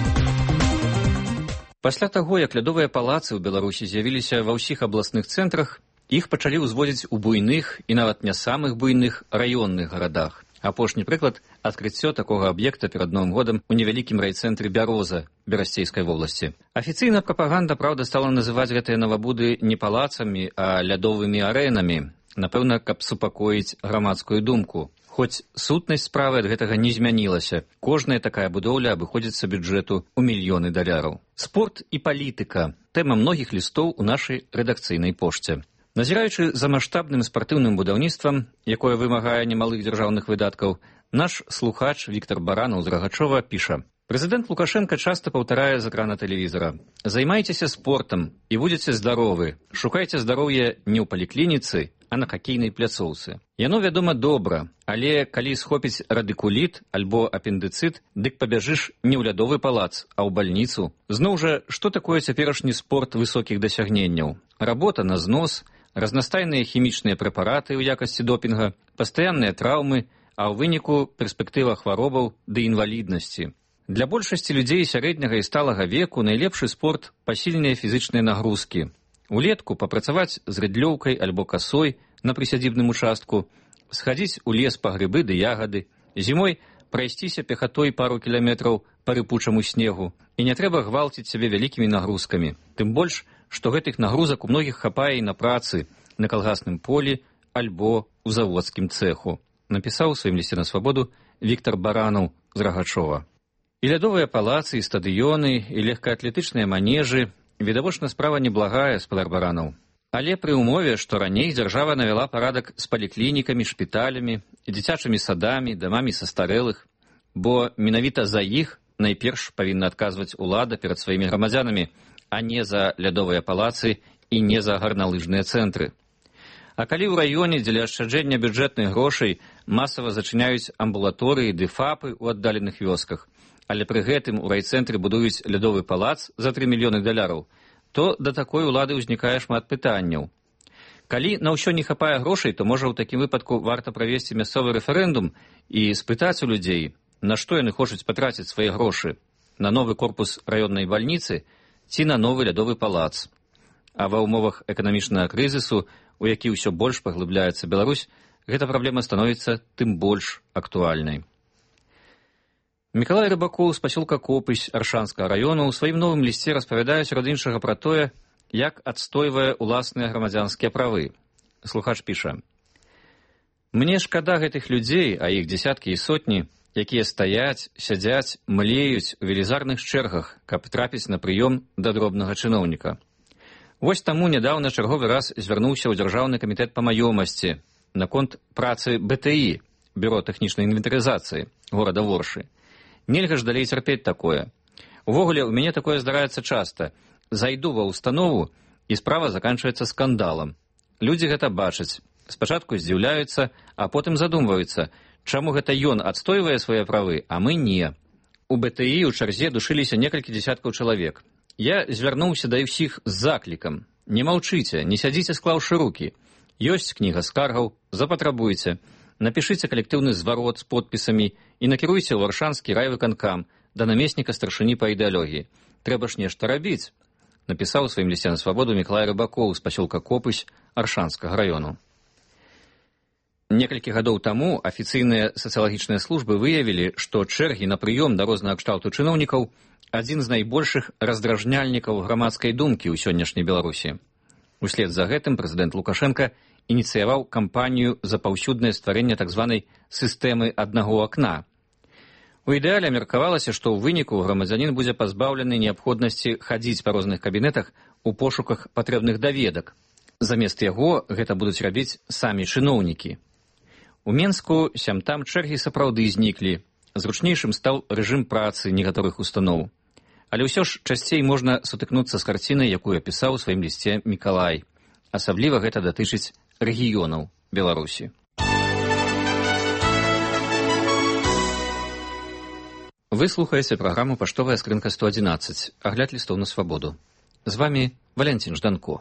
Пасля таго, як лядовыя палацы ў Беларусі з'явіліся ва ўсіх абласных цэнтрах, іх пачалі ўзводзіць у буйных і нават не самых буйных раённых гарадах. Апошні прыклад – адкрыццё такога аб'екта перад Новым годам у невялікім райцэнтры Бяроза Берасцейскай вобласці. Афіцыйна прапаганда, праўда, стала называць гэтыя новабуды не палацамі, а лядовымі арэнамі, напэўна, каб супакоіць грамадскую думку. Хоць сутнасць справы ад гэтага не змянілася. Кожная такая будоўля абыходзіцца бюджэту ў мільёны даляраў. Спорт і палітыка – тэма многіх лістоў у нашай рэдакцыйнай пошце. Назіраючы за маштабным спартыўным будаўніцтвам, якое вымагае немалых дзяржаўных выдаткаў, наш слухач Віктор Баранаў з Рагачова піша: «Прэзідэнт Лукашенко часта паўтарае з экрана тэлевізара: займайцеся спортам і будзеце здаровы. Шукайце здароўе не ў паліклініцы, а на хакейнай пляцоўцы. Яно, вядома, добра, але калі схопіць радыкуліт альбо апендыцыт, дык пабяжыш не ў лядовы палац, а ў бальніцу. Зноў жа, што такое цяперашні спорт высокіх дасягненняў? Работа на знос, разнастайныя хімічныя прэпараты ў якасці допінга, пастаянныя траўмы, а ў выніку перспектыва хваробаў ды інваліднасці. Для большасці людзей сярэдняга і сталага веку найлепшы спорт – пасільныя фізычныя нагрузкі. Улетку папрацаваць з рыдлёўкай альбо касой на прысядзібным участку, схадзіць у лес па грыбы ды ягады, зімой прайсціся пехатой пару кіламетраў па рыпучаму снегу, і не трэба гвалціць сябе вялікімі нагрузкамі. Тым больш, што гэтых нагрузак у многіх хапае і на працы, на калгасным полі альбо ў заводскім цэху, напісаў у сваім лісце на свабоду Віктор Баранаў з Рагачова. І лядовыя палацы, і стадыёны, і легкаатлетычныя манежы – відавочна справа неблагая, спадар Баранаў. Але пры ўмове, што раней дзяржава навяла парадак з паліклінікамі, шпіталямі, дзіцячымі садамі, дамамі састарэлых, бо менавіта за іх найперш павінна адказваць улада перад сваімі грамадзянамі, а не за лядовыя палацы і не за гарналыжныя цэнтры. А калі ў раёне дзеля ашчаджэння бюджэтных грошай масава зачыняюць амбулаторыі ды фапы ў аддаленых вёсках, але пры гэтым у райцэнтры будуюць лядовы палац за тры мільёны даляраў, то да такой улады ўзнікае шмат пытанняў. Калі на ўсё не хапае грошай, то, можа, ў такім выпадку варта правесці мясцовы рэферэндум і спытаць у людзей, на што яны хочуць патраціць свае грошы, на новы корпус раённай бальніцы ці на новы лядовы палац. А ва ўмовах эканамічнага крызісу, у які ўсё больш паглыбляецца Беларусь, гэта праблема становіцца тым больш актуальнай. Мікалай Рыбакоў з пасёлка Копысь Аршанскага раёну ў сваім новым лісце распавядае сярод іншага пра тое, як адстойвае ўласныя грамадзянскія правы. Слухач піша: «Мне шкада гэтых людзей, а іх дзесяткі і сотні, якія стаяць, сядзяць, млеюць у велізарных чэргах, каб трапіць на прыём да дробнага чыноўніка. Вось таму нядаўна чарговы раз звярнуўся ў Дзяржаўны камітэт па маёмасці наконт працы бэ тэ і, Бюро тэхнічнай інвентарызацыі горада Воршы. Нельга ж далей цярпець такое. Увогуле, у мяне такое здараецца часта. Зайду ва ўстанову, і справа заканчваецца скандалам. Людзі гэта бачаць. Спачатку здзіўляюцца, а потым задумваюцца, чаму гэта ён адстойвае свае правы, а мы не. У бэ тэ і ў чарзе душыліся некалькі дзесяткаў чалавек. Я звярнуўся да ўсіх з заклікам. Не маўчыце, не сядзіце склаўшы рукі. Ёсць кніга скаргаў, запатрабуйце. Напішыце калектыўны зварот з подпісамі і накіруйце ў Аршанскі райвыканкам да намесніка старшыні па ідэалогіі. Трэба ж нешта рабіць», напісаў у сваім лісце на свабоду Мікалай Рыбакоў з пасёлка Копысь Аршанскага раёну. Некалькі гадоў таму афіцыйныя сацыялагічныя службы выявілі, што чэргі на прыём да рознага кшталту чыноўнікаў адзін з найбольшых раздражняльнікаў грамадскай думкі ў сённяшняй Беларусі. Услед за гэтым прэзідэнт Лукашенка ініцыяваў кампанію за паўсюднае стварэнне так званай сістэмы аднаго акна. У ідэале меркавалася, што ў выніку грамадзянін будзе пазбаўлены неабходнасці хадзіць па розных кабінетах у пошуках патрэбных даведак. Замест яго гэта будуць рабіць самі чыноўнікі. У Менску сям-там чэргі сапраўды зніклі. Зручнейшым стаў рэжым працы некаторых устаноў. Але ўсё ж часцей можна сутыкнуцца з карцінай, якую апісаў у сваім лісце Мікалай. Асабліва гэта датычыць рэгіёнаў Беларусі. Вы слухаеце праграму «Паштовая скрынка сто адзінаццаць», агляд лістоў на свабоду. З вамі Валянцін Жданко.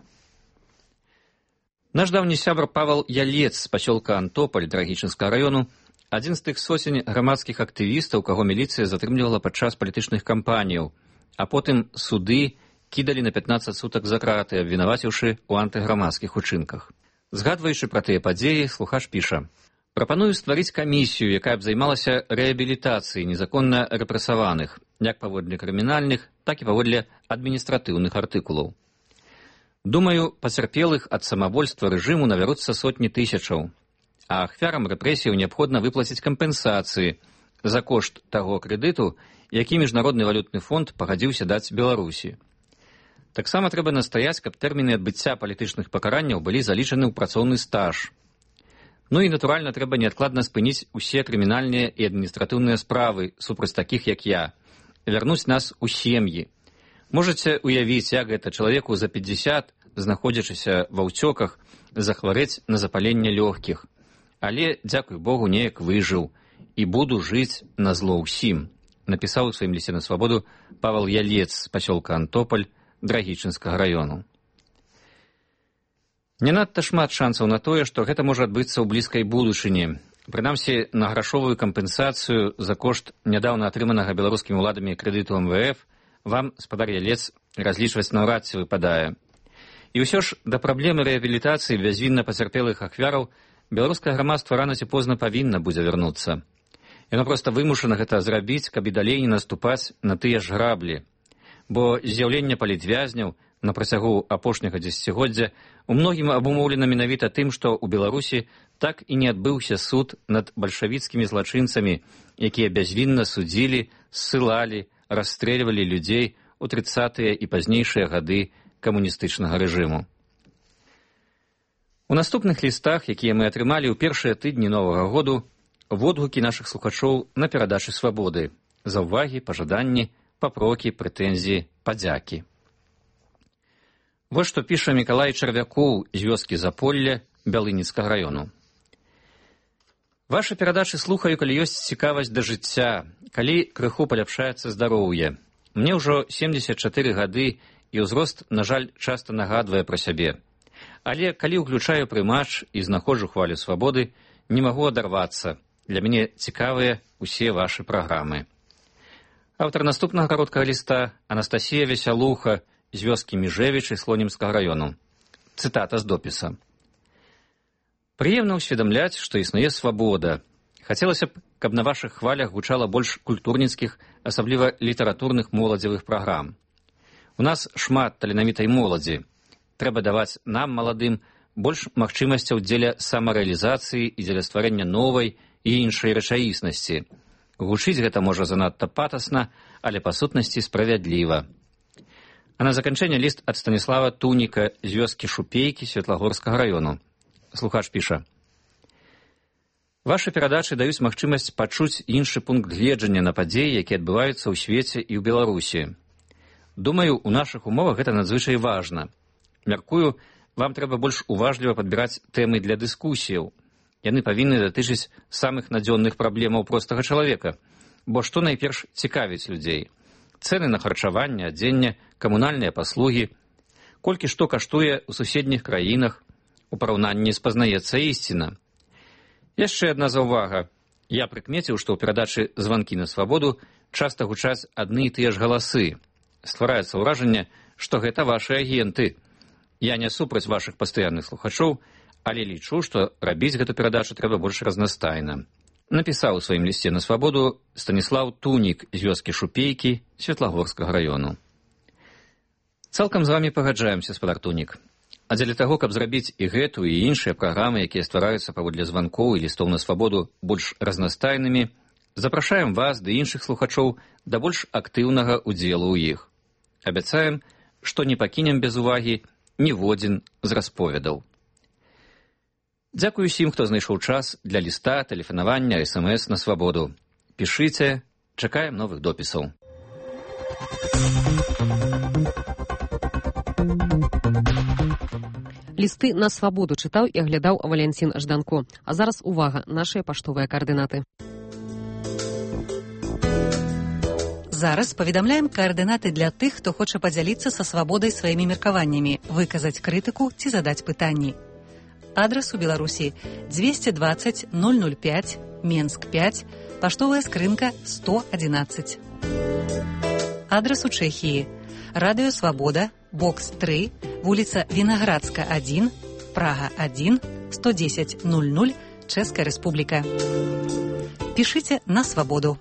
Наш даўні сябр Павал Ялец з пасёлка Антополь Драгічынскага раёну адзін з тых сотень грамадскіх актывістаў, каго міліцыя затрымлівала падчас палітычных кампаніяў, а потым суды кідалі на пятнаццаць сутак за краты, абвінаваціўшы ў антыграмадскіх учынках. Згадваючы пра тыя падзеі, слухач піша: «Прапаную стварыць камісію, якая б займалася рэабілітацыяй незаконна рэпрэсаваных, як паводле крымінальных, так і паводле адміністратыўных артыкулаў. Думаю, пацярпелых ад самавольства рэжыму навяруцца сотні тысячаў, а ахвярам рэпрэсіяў неабходна выплаціць кампенсацыі за кошт таго крэдыту, які Міжнародны валютны фонд пагадзіўся даць Беларусі. Таксама трэба настаяць, каб тэрміны адбыцця палітычных пакаранняў былі залічаны ў працоўны стаж. Ну і, натуральна, трэба неадкладна спыніць усе крымінальныя і адміністратыўныя справы супраць такіх, як я, вярнуць нас у сем'і. Можаце уявіць, як гэта чалавеку за пятьдесят, знаходзячыся ва ўцёках, захварэць на запаленне лёгкіх. Але, дзякуй Богу, неяк выжыў і буду жыць на зло ўсім», напісаў у сваім лісце на свабоду Павал Ялец з пасёлка Антополь Драгічынскага раёну. Не надта шмат шансаў на тое, што гэта можа адбыцца ў блізкай будучыні, Прынамсі, на грашовую кампенсацыю за кошт нядаўна атрыманага беларускімі ўладамі крэдыту эм вэ эф вам, спадар Ялец, разлічваць наўрад ці выпадае. І ўсё ж да праблемы рэабілітацыі бязвінна пацярпелых ахвяраў беларускае грамадства рана ці позна павінна будзе вярнуцца. Яно проста вымушана гэта зрабіць, каб і далей не наступаць на тыя ж граблі. Бо з'яўленне палітвязняў на працягу апошняга дзесяцігоддзя у многім абумоўлена менавіта тым, што ў Беларусі так і не адбыўся суд над бальшавіцкімі злачынцамі, якія бязвінна судзілі, ссылалі, расстрэльвалі людзей у трыццатыя і пазнейшыя гады камуністычнага рэжыму. У наступных лістах, якія мы атрымалі ў першыя тыдні новага году, водгукі нашых слухачоў на перадачы свабоды, заўвагі, пажаданні, папрокі, прэтэнзіі, падзякі. Вось што піша Мікалай Чарвякоў з вёскі Заполля Бялыніцкага раёну. Вашы перадачы слухаю, калі ёсць цікавасць да жыцця, калі крыху паляпшаецца здароўе. Мне ўжо семдзесят чатыры гады, і ўзрост, на жаль, часта нагадвае пра сябе. Але калі ўключаю прымач і знаходжу хвалю свабоды, не магу адарвацца. Для мяне цікавыя усе вашы праграмы. Аўтар наступнага кароткага ліста Анастасія Весялуха з вёскі Міжэвічы Слонімскага раёну. Цытата з допіса. Прыемна ўсведамляць, што існуе свабода. Хацелася б, каб на вашых хвалях гучала больш культурніцкіх, асабліва літаратурных моладзевых праграм. У нас шмат таленавітай моладзі. Трэба даваць нам, маладым, больш магчымасцяў дзеля самарэалізацыі і дзеля стварэння новай і іншай рэчаіснасці. Гучыць гэта можа занадта патасна, але па сутнасці справядліва. А на заканчэнне ліст ад Станіслава Туніка з вёскі Шупейкі Светлагорскага раёну. Слухач піша. Вашы перадачы даюць магчымасць пачуць іншы пункт гледжання на падзеі, якія адбываюцца ў свеце і ў Беларусі. Думаю, у нашых умовах гэта надзвычай важна. Мяркую, вам трэба больш уважліва падбіраць тэмы для дыскусіяў. Яны павінны датычыць самых надзённых праблемаў простага чалавека. Бо што найперш цікавіць людзей? Цэны на харчаванне, адзенне, камунальныя паслугі, колькі што каштуе ў суседніх краінах, у параўнанні спазнаецца ісціна. Яшчэ адна заўвага. Я прыкмеціў, што ў перадачы «Званкі на свабоду» часта гучаць адны і тыя ж галасы. Ствараецца ўражанне, што гэта вашы агенты. Я не супраць вашых пастаянных слухачоў, але лічу, што рабіць гэту перадачу трэба больш разнастайна. Напісаў у сваім лісце на свабоду Станіслаў Тунік з вёскі Шупейкі Светлагорскага раёну. Цалкам з вамі пагаджаемся, спадар Тунік. А дзеля таго, каб зрабіць і гэту, і іншыя праграмы, якія ствараюцца паводле званкоў і лістоў на свабоду больш разнастайнымі, запрашаем вас ды іншых слухачоў да больш актыўнага ўдзелу ў іх. Абяцаем, што не пакінем без увагі ніводзін з расповедаў. Дзякую усім, хто знайшоў час для ліста, тэлефанавання, эс эм эс на свабоду. Пішыце, чакаем новых допісаў. Лісты на свабоду чытаў і аглядаў Валянцін Жданко. А зараз увага, нашыя паштовыя каардынаты. Зараз паведамляем каардынаты для тых, хто хоча падзяліцца са свабодай сваімі меркаваннямі, выказаць крытыку ці задаць пытанні. Адрес у Беларусі двести двадцать ноль ноль пять, Менск пять, паштовая скрынка сто одиннадцать. Адрес у Чэхіі. Радыё Свабода, бокс три, вуліца Вінаградска один, Прага один, сто десять ноль ноль, Чэшская Рэспубліка. Пішыце на свабоду.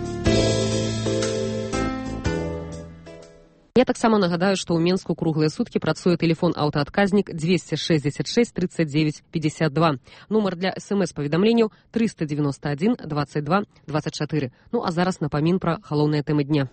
Я таксама нагадаю, што ў Менску круглыя суткі працуе тэлефон аўтаадказнік двести шестьдесят шесть тридцать девять пятьдесят два. Нумар для эс эм эс-паведамленняў триста девяносто один двадцать два двадцать четыре. Ну а зараз напамін пра галоўныя тэмы дня.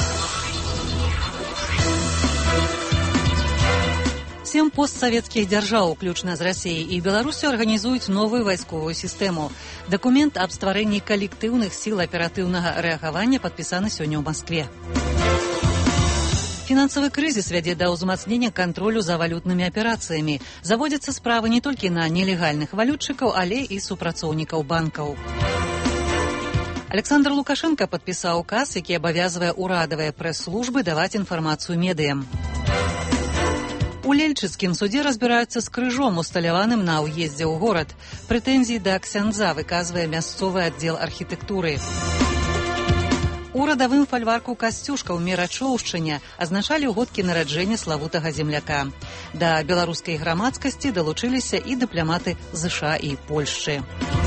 Сем постсавецкіх дзяржаў, уключна з Расіяй і Беларусю, арганізуюць новую вайсковую сістэму. Дакумент аб стварэнні калектыўных сіл аператыўнага рэагавання падпісаны сёння ў Маскве. Фінансавы крызіс вядзе да ўзмацнення кантролю за валютнымі аперацыямі. Заводзяцца справы не толькі на нелегальных валютчыкаў, але і супрацоўнікаў банкаў. Александр Лукашенко падпісаў указ, які абавязвае ўрадавыя прэс-службы даваць інфармацыю медыям. У Лельчыцкім судзе разбіраюцца з крыжом, усталяваным на ўездзе ў горад. Прэтэнзіі да ксяндза выказвае мясцовы аддзел архітэктуры. У радавым фальварку Касцюшка ў Мерачоўшчыне азначалі ўгодкі нараджэння славутага земляка. Да беларускай грамадскасці далучыліся і дыпламаты ЗША і Польшчы.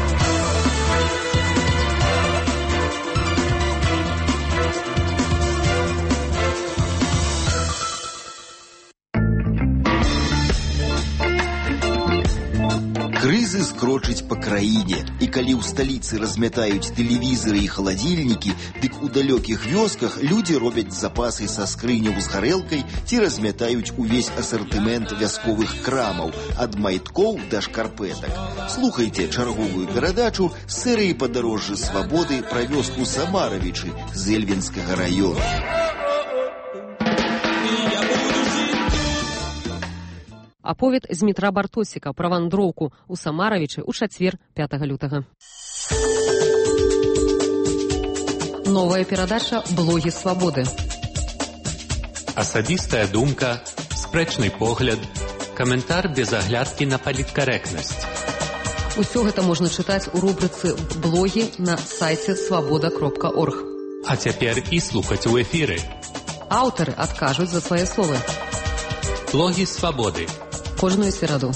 Крызы скрочыць па краіне, і калі ў сталіцы размятаюць тэлевізоры і халадзільнікі, дык у далёкіх вёсках людзі робяць запасы са скрыняў з гарэлкай ці размятаюць увесь асартымент вясковых крамаў, ад майткоў да шкарпэтак. Слухайце чарговую перадачу з серыі «Падарожжы свабоды» пра вёску Самаравічы з Эльвінскага раёну. Аповед з Дмітра Бартосіка пра вандроўку ў Самаравічы ў чацвер пятага лютага. Новая перадача «Блогі свабоды». Асабістая думка, спрэчны погляд, каментар без аглядкі на паліткарэктнасць. Усё гэта можна чытаць у рубрыцы «Блогі» на сайце свабода кропка орг. А цяпер і слухаць у эфіры. Аўтары адкажуць за свае словы. Блогі свабоды. Кожную сераду.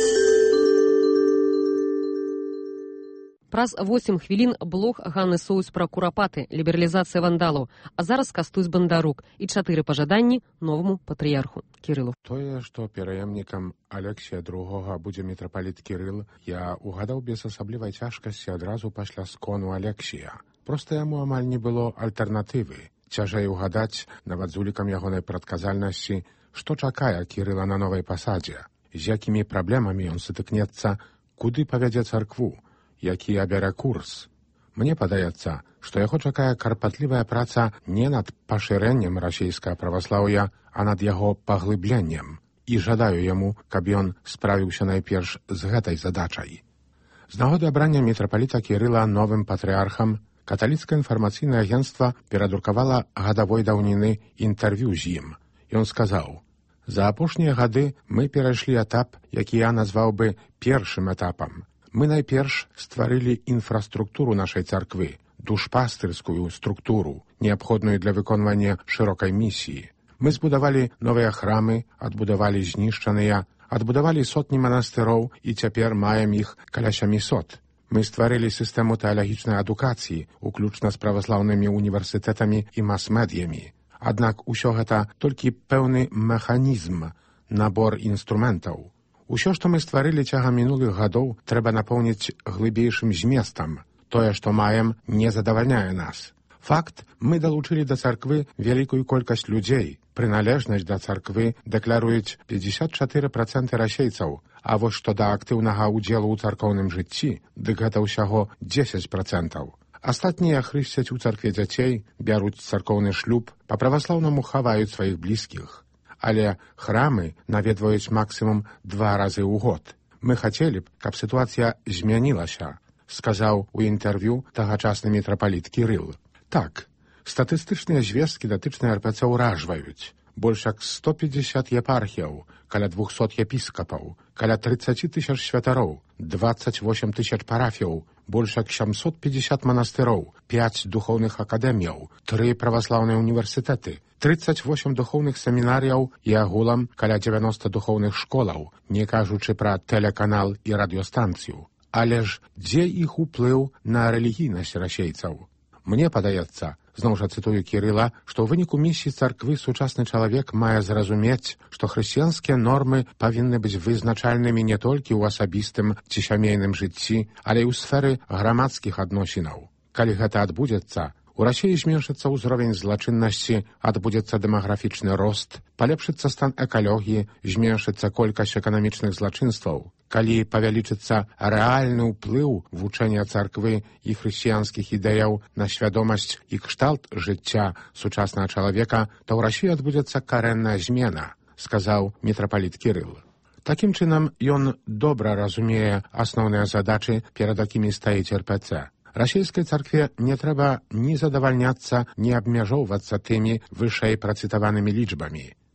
Праз восем хвілін блог Ганны Соус пра курапаты, лібералізацыя вандалаў, а зараз Кастусь Бандарук і чатыры пажаданні новаму патрыярху Кірылу. Тое, што пераемнікам Алексія другога будзе мітрапаліт Кірыл, я угадаў без асаблівай цяжкасці адразу пасля скону Алексія. Проста яму амаль не было альтэрнатывы. Цяжэй угадаць, нават з улікам ягонай прадказальнасці, што чакае Кірыла на новай пасадзе, з якімі праблемамі ён сутыкнецца, куды павядзе царкву, які абярэ курс. Мне падаецца, што яго чакае карпатлівая праца не над пашырэннем расійскага праваслаўя, а над яго паглыбленнем. І жадаю яму, каб ён справіўся найперш з гэтай задачай. З нагоды абрання мітрапаліта Кірыла новым патрыархам, каталіцкае інфармацыйнае агенцтва перадрукавала гадавой даўніны інтэрв'ю з ім. Ён сказаў: «За апошнія гады мы перайшлі этап, які я назваў бы першым этапам. Мы найперш стварылі інфраструктуру нашай царквы, душпастырскую структуру, неабходную для выконвання шырокай місіі. Мы збудавалі новыя храмы, адбудавалі знішчаныя, адбудавалі сотні манастыроў і цяпер маем іх каля сямісот. Мы стварылі сістэму тэалагічнай адукацыі, уключна з праваслаўнымі універсітэтамі і мас-медыямі. Аднак усё гэта толькі пэўны механізм, набор інструментаў. Усё, што мы стварылі цягам мінулых гадоў, трэба напоўніць глыбейшым зместам. Тое, што маем, не задавальняе нас. Факт, мы далучылі да царквы вялікую колькасць людзей. Прыналежнасць да царквы дэкларуюць пятьдесят четыре проценты расейцаў, а вось што да актыўнага ўдзелу ў царкоўным жыцці, дык гэта ўсяго дзесяць процентаў. Астатнія хрысцяць у царкве дзяцей, бяруць царкоўны шлюб, па-праваслаўнаму хаваюць сваіх блізкіх. Але храмы наведваюць максімум два разы ў год. Мы хацелі б, каб сітуацыя змянілася, сказаў у інтэрв'ю тагачасны мітрапаліт Кірыл. Так, статыстычныя звесткі датычныя эр пэ цэ ўражваюць. Больш як сто пятьдесят епархіяў, каля двухсот епіскапаў, каля тридцать тысяч святароў, двадцать восемь тысяч парафіяў, больш як семьсот пятьдесят манастыроў, пять духоўных акадэміяў, тры праваслаўныя універсітэты, тридцать восемь духоўных семінарыяў і агулам каля девяносто духоўных школаў, не кажучы пра тэлеканал і радыёстанцыю. Але ж дзе іх уплыў на рэлігійнасць расейцаў? Мне падаецца, зноў жа цытую Кірыла, што ў выніку місіі царквы сучасны чалавек мае зразумець, што хрысціянскія нормы павінны быць вызначальнымі не толькі ў асабістым ці сямейным жыцці, але і ў сферы грамадскіх адносінаў. Калі гэта адбудзецца, у Расіі зменшыцца ўзровень злачыннасці, адбудзецца дэмаграфічны рост, палепшыцца стан экалогіі, зменшыцца колькасць эканамічных злачынстваў. Калі павялічыцца рэальны ўплыў вучэння царквы і хрысціянскіх ідэяў на свядомасць і кшталт жыцця сучаснага чалавека, то ў Расіі адбудзецца карэнная змена, сказаў мітрапаліт Кірыл. Такім чынам, ён добра разумее асноўныя задачы, перад якімі стаіць эр пэ цэ. Расійскай царкве не трэба ні задавальняцца, ні абмяжоўвацца тымі вышэй працытаванымі лічбамі.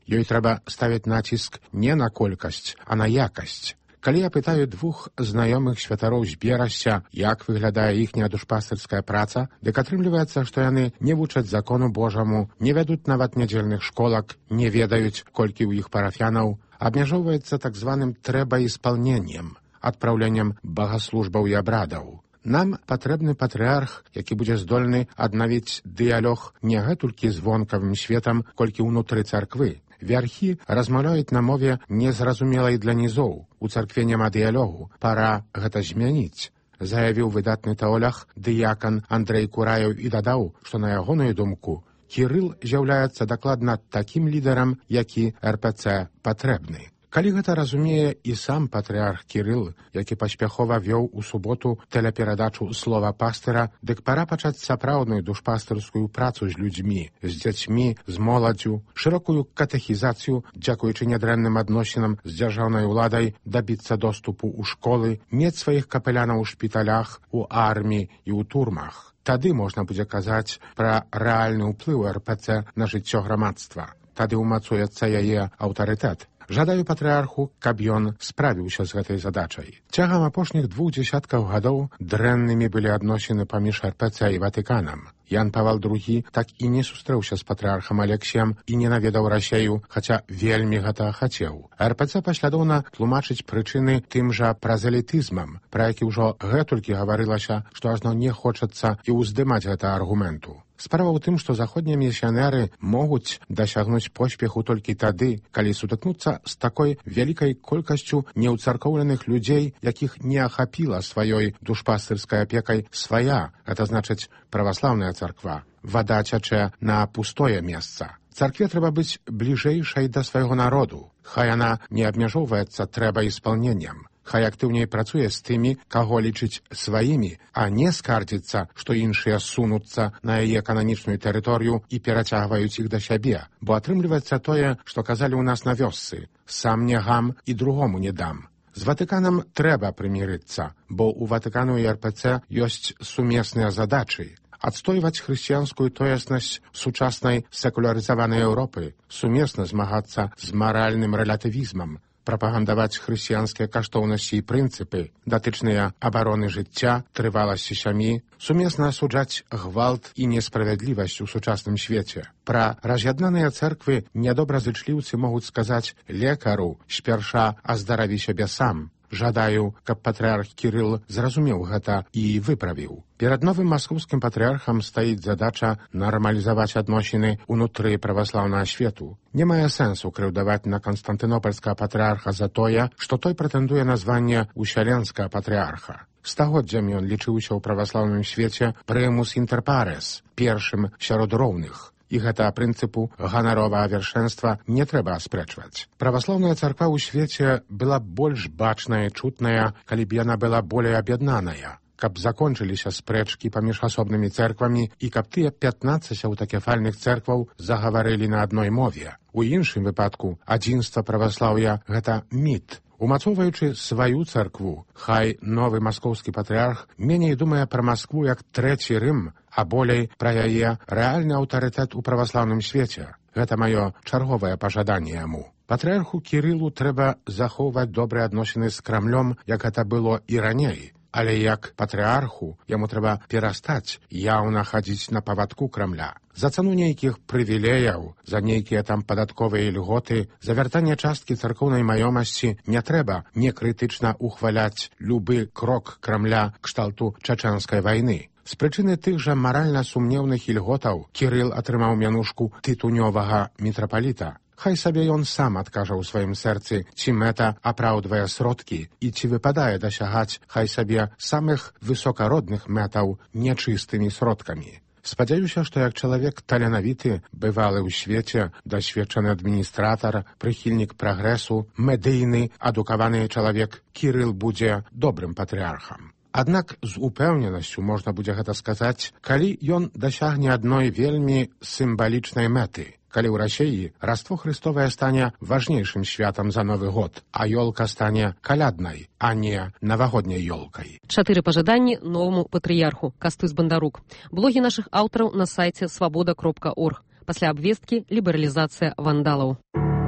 Ёй трэба ставіць націск не на колькасць, а на якасць. Калі я пытаю двух знаёмых святароў з Берасця, як выглядае іхняя душпастырская праца, дык атрымліваецца, што яны не вучаць закону Божаму, не вядуць нават нядзельных школак, не ведаюць, колькі ў іх парафянаў, абмяжоўваецца так званым трэбаіспалненнем, адпраўленнем багаслужбаў і абрадаў. Нам патрэбны патрыарх, які будзе здольны аднавіць дыялог не гэтулькі з вонкавым светам, колькі ўнутры царквы. Вярхі размаўляюць на мове незразумелай для нізоў. У царкве няма дыялогу, пара гэта змяніць, заявіў выдатны тэолог дыякан Андрэй Кураеў і дадаў, што на ягоную думку Кірыл з'яўляецца дакладна такім лідарам, які эр пэ цэ патрэбны. Калі гэта разумее і сам патрыарх Кірыл, які паспяхова вёў у суботу тэлеперадачу «Слова пастыра», дык пара пачаць сапраўдную душпастырскую працу з людзьмі, з дзяцьмі, з моладдзю, шырокую катэхізацыю, дзякуючы нядрэнным адносінам з дзяржаўнай уладай, дабіцца доступу ў школы, мець сваіх капелянаў у шпіталях, у арміі і ў турмах. Тады можна будзе казаць пра рэальны ўплыў эр пэ цэ на жыццё грамадства. Тады ўмацуецца яе аўтарытэт. Жадаю патрыарху, каб ён справіўся з гэтай задачай. Цягам апошніх двух дзесяткаў гадоў дрэннымі былі адносіны паміж эр пэ цэ і Ватыканам. Ян Павал другі так і не сустрэўся з патрыархам Алексіем і не наведаў Расею, хаця вельмі гэта хацеў. эр пэ цэ паслядоўна тлумачыць прычыны тым жа празелітызмам, пра які ўжо гэтулькі гаварылася, што ажно не хочацца і ўздымаць гэта аргументу. Справа ў тым, што заходнія місіянеры могуць дасягнуць поспеху толькі тады, калі сутыкнуцца з такой вялікай колькасцю неўцаркоўленых людзей, якіх не ахапіла сваёй душпастырскай апекай свая, гэта значыць праваслаўная царква. Вада цячэ на пустое месца. Царкве трэба быць бліжэйшай да свайго народу. Хай яна не абмяжоўваецца трэбаіспалненнем. Хай актыўней працуе з тымі, каго лічыць сваімі, а не скардзіцца, што іншыя сунуцца на яе кананічную тэрыторыю і перацягваюць іх да сябе, бо атрымліваецца тое, што казалі ў нас на вёсцы: сам не гам і другому не дам. З Ватыканам трэба прымірыцца, бо ў Ватыкану і эр пэ цэ ёсць сумесныя задачы. Адстойваць хрысціянскую тоеснасць сучаснай секулярызаванай Еўропы, сумесна змагацца з маральным рэлятывізмам, прапагандаваць хрысціянскія каштоўнасці і прынцыпы, датычныя абароны жыцця, трываласці сям'і, сумесна асуджаць гвалт і несправядлівасць у сучасным свеце. Пра раз'яднаныя цэрквы нядобразычліўцы могуць сказаць лекару: спярша аздараві сябе сам. Жадаю, каб патрыарх Кірыл зразумеў гэта і выправіў. Перад новым маскоўскім патрыархам стаіць задача нармалізаваць адносіны ўнутры праваслаўнага свету. Не мае сэнсу крыўдаваць на канстантынопальскага патрыарха за тое, што той прэтэндуе на званне усяленскага патрыарха. Стагоддзямі ён лічыўся ў праваслаўным свеце прымус інтер парес, першым сярод роўных. І гэта прынцыпу ганаровага вершэнства не трэба аспрэчваць. Праваслаўная царква ў свеце была больш бачная і чутная, калі б яна была болей аб'яднаная, каб закончыліся спрэчкі паміж асобнымі цэрквамі і каб тыя пятнаццаць аўтакефальных цэркваў загаварылі на адной мове. У іншым выпадку адзінства праваслаўя — гэта міт. Умацоўваючы сваю царкву, хай новы маскоўскі патрыарх меней думае пра Маскву як трэці Рым, а болей пра яе рэальны аўтарытэт у праваслаўным свеце. Гэта маё чарговае пажаданне яму. Патрыарху Кірылу трэба захоўваць добрыя адносіны з Крамлём, як гэта было і раней. Але як патрыарху яму трэба перастаць яўна хадзіць на павадку Крамля. За цану нейкіх прывілеяў, за нейкія там падатковыя льготы, за вяртанне часткі царкоўнай маёмасці не трэба некрытычна ухваляць любы крок Крамля кшталту чачэнскай вайны. З прычыны тых жа маральна сумнеўных ільготаў Кірыл атрымаў мянушку тытунёвага мітрапаліта. Хай сабе ён сам адкажа ў сваім сэрцы, ці мэта апраўдвае сродкі і ці выпадае дасягаць хай сабе самых высокародных мэтаў нячыстымі сродкамі. Спадзяюся, што як чалавек таленавіты, бывалы ў свеце, дасведчаны адміністратар, прыхільнік прагрэсу, медыйны, адукаваны чалавек, Кірыл будзе добрым патрыархам. Аднак з упэўненасцю можна будзе гэта сказаць, калі ён дасягне адной вельмі сімвалічнай мэты. Калі ў Расеі Раство Хрыстовае стане важнейшым святам за Новы год, а ёлка стане каляднай, а не навагодняй ёлкай. Чатыры пажаданні новаму патрыярху. Кастусь Бандарук. Блогі нашых аўтараў на сайце свабода кропка орг. Пасля абвесткі лібералізацыя вандалаў.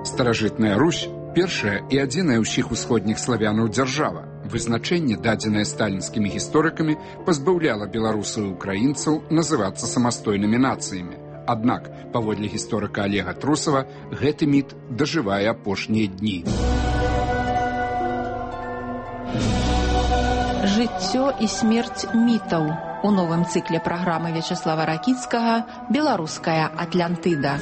Старажытная Русь – першая і адзіная ўсіх усходніх славянаў дзяржава. Вызначэнне, дадзенае сталінскімі гісторыкамі, пазбаўляла беларусаў і украінцаў называцца самастойнымі нацыямі. Аднак, паводле гісторыка Олега Трусава, гэты міт дажывае апошнія дні. Жыццё і смерць мітаў. У новым цыкле праграмы Вячеслава Ракіцкага «Беларуская Атлантыда».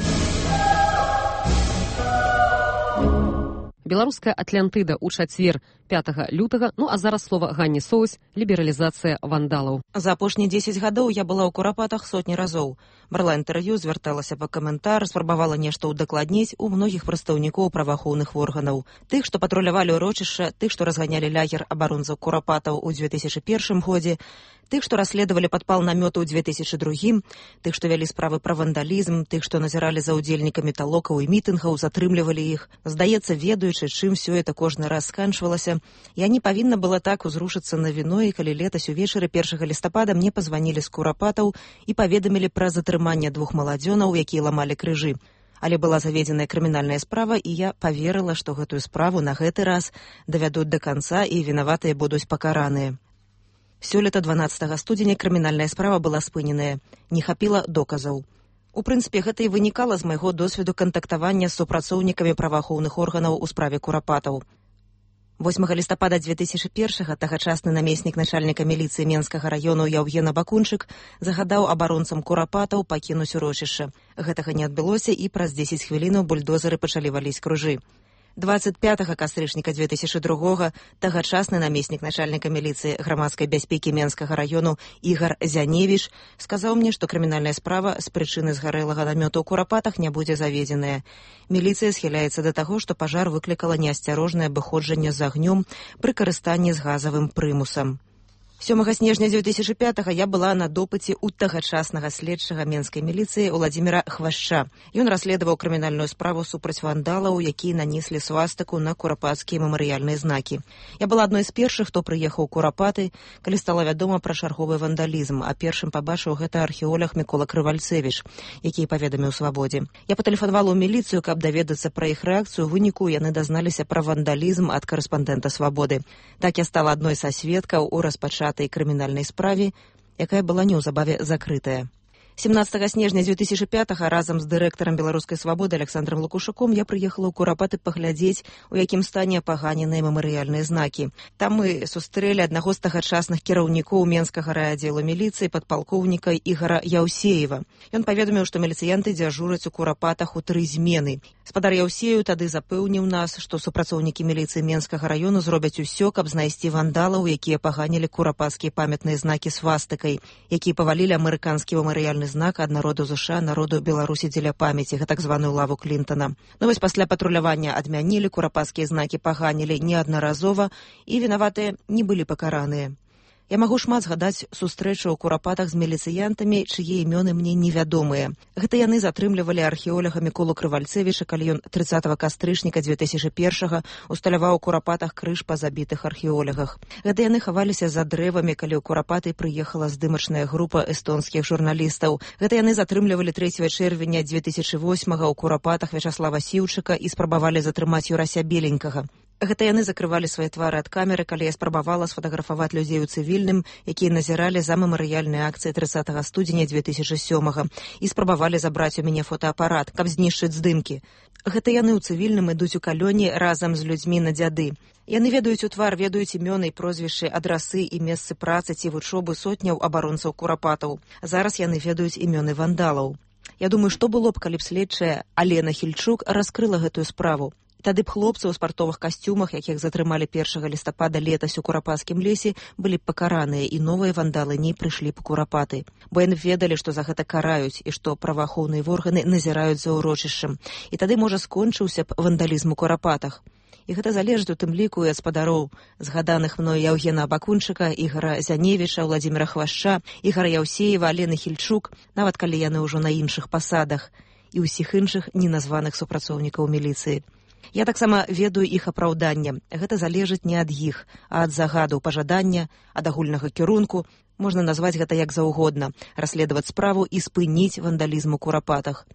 Беларуская Атлантыда ў чацвер пятага лютага, ну а зараз слова Ганне Соусь, лібералізацыя вандалаў. За апошнія дзесяць гадоў я была ў Курапатах сотні разоў. Брала інтэрв'ю, звярталася па каментар, спрабавала нешта ўдакладніць у многіх прадстаўнікоў праваахоўных органаў. Тых, што патрулявалі ўрочышча, тых, што разганялі лагер абаронцаў Курапатаў у дзве тысячы першым годзе, тых, што расследавалі падпал намёту ў дзве тысячы другім, тых, што вялі справы пра вандалізм, тых, што назіралі за ўдзельнікамі талокаў і мітынгаў, затрымлівалі іх. Здаецца, ведаючы, чым всё это кожны раз сканчвалася, я не павінна была так узрушыцца на віно, і калі летась увечары першага лістапада мне пазванілі з Курапатаў і паведамілі пра затрыманне двух маладзёнаў, якія ламалі крыжы. Але была заведзеная крымінальная справа, і я паверыла, што гэтую справу на гэты раз давядуць да канца і вінаватыя будуць пакараныя. Сёлета дванаццатага студзеня крымінальная справа была спыненая. Не хапіла доказаў. У прынцыпе, гэта і вынікала з майго досведу кантактавання з супрацоўнікамі праваахоўных органаў у справе Курапатаў. восьмага лістапада дзве тысячы першага тагачасны намеснік начальніка міліцыі Менскага раёну Яўген Абакунчык загадаў абаронцам Курапатаў пакінуць урочышча. Гэтага не адбылося, і праз дзесяць хвілінаў бульдозеры пачалі валіць крыжы. дваццаць пятага кастрычніка дзве тысячы другога тагачасны намеснік начальніка міліцыі грамадскай бяспекі Менскага раёну Ігар Зяневіч сказаў мне, што крымінальная справа з прычыны згарэлага намёту ў Курапатах не будзе заведзеная. Міліцыя схіляецца да таго, што пажар выклікала неасцярожнае абыходжанне з агнём пры карыстанні з газавым прымусам. сёмага снежня дзве тысячы пятага я была на допыце ў тагачаснага следчага менскай міліцыі Уладзіміра Хвашча. Ён расследаваў крымінальную справу супраць вандалаў, якія нанеслі свастыку на курапацкія мемарыяльныя знакі. Я была адной з першых, хто прыехаў у Курапаты, калі стала вядома пра чарговы вандалізм, а першым пабачыў гэта археолог Мікола Крывальцевіч, які паведаміў Свабодзе. Я патэлефанавала ў міліцыю, каб даведацца пра іх рэакцыю. У выніку яны дазналіся пра вандалізм ад карэспандэнта Свабоды. Так я стала адной са сведкаў у распачатку крымінальнай справе, якая была неўзабаве закрытая. семнадцатага снежня дзве тысячы пятага разам з дырэктарам Беларускай свабоды Александром Лукушуком я прыехала ў Курапаты паглядзець, у якім стане апаганеныя мемарыяльныя знакі. Там мы сустрэлі аднаго з тагачасных кіраўнікоў Менскага райаддзелу міліцыі падпалкоўніка Ігара Яўсеева. Ён паведаміў, што міліцыянты дзяжураць у Курапатах у тры змены. Спадар Яўсею тады запэўніў нас, што супрацоўнікі міліцыі Менскага раёну зробяць усё, каб знайсці вандалаў, якія паганілі курапацкія памятныя знакі свастыкай, якія павалілі амерыканскі мемарыяльны знак ад народу ЗША народу Беларусі дзеля памяці, так званую лаву Клінтона. Ну вось пасля патрулявання адмянілі, курапацкія знакі паганілі неаднаразова, і вінаватыя не былі пакараныя. Я магу шмат згадаць сустрэчу ў Курапатах з міліцыянтамі, чые імёны мне невядомыя. Гэта яны затрымлівалі археолага Міколу Крывальцевіча, калі ён трыццатага кастрычніка дзве тысячы першага усталяваў у Курапатах крыж па забітых археолягах. Гэта яны хаваліся за дрэвамі, калі ў Курапаты прыехала здымачная група эстонскіх журналістаў. Гэта яны затрымлівалі трэцяга чэрвеня дзве тысячы восьмага ў Курапатах Вячаслава Сіўчыка і спрабавалі затрымаць Юрася Беленькага. Гэта яны закрывалі свае твары ад камеры, калі я спрабавала сфотаграфаваць людзей у цывільным, якія назіралі за мемарыяльнай акцыяй трыццатага студзеня дзве тысячы сёмага, і спрабавалі забраць у мяне фотоапарат, каб знішчыць здымкі. Гэта яны ў цывільным ідуць у калёне разам з людзьмі на дзяды. Яны ведаюць у твар, ведаюць імёны і прозвішчы, адрасы і месцы працы ці вучобы сотняў абаронцаў Курапатаў. Зараз яны ведаюць імёны вандалаў. Я думаю, што было б, калі б следчая Алена Хільчук раскрыла гэтую справу. Тады б хлопцы ў спартовых касцюмах, якіх затрымалі першага лістапада летась у Курапацкім лесе, былі б пакараныя, і новыя вандалы не прыйшлі б у Курапаты. Бо яны ведалі, што за гэта караюць, і што праваахоўныя органы назіраюць за ўрочышчам. І тады, можа, скончыўся б вандалізм у Курапатах. І гэта залежыць у тым ліку і ад спадароў, згаданых мною Яўгена Абакунчыка, Ігара Зяневіча, Уладзіміра Хвашча, Ігара Яўсеева, Алены Хільчук, нават калі яны ўжо на іншых пасадах, і ўсіх іншых неназваных супрацоўнікаў міліцыі. Я таксама ведаю іх апраўданне. Гэта залежыць не ад іх, а ад загаду, пажадання, ад агульнага кірунку. Можна назваць гэта як заўгодна, расследаваць справу і спыніць вандалізм у Курапатах.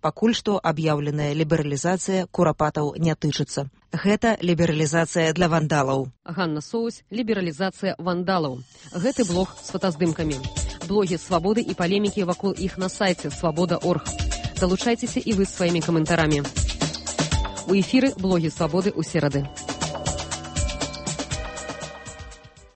Пакуль што аб'яўленая лібералізацыя курапатаў не тычыцца. Гэта лібералізацыя для вандалаў. Ганна Соусь, лібералізацыя вандалаў. Гэты блог з фотаздымкамі. Блогі свабоды і палемікі вакол іх на сайце свабода точка орг. Далучайцеся і вы сваімі каментарамі. У эфіры блогі свабоды ў серады.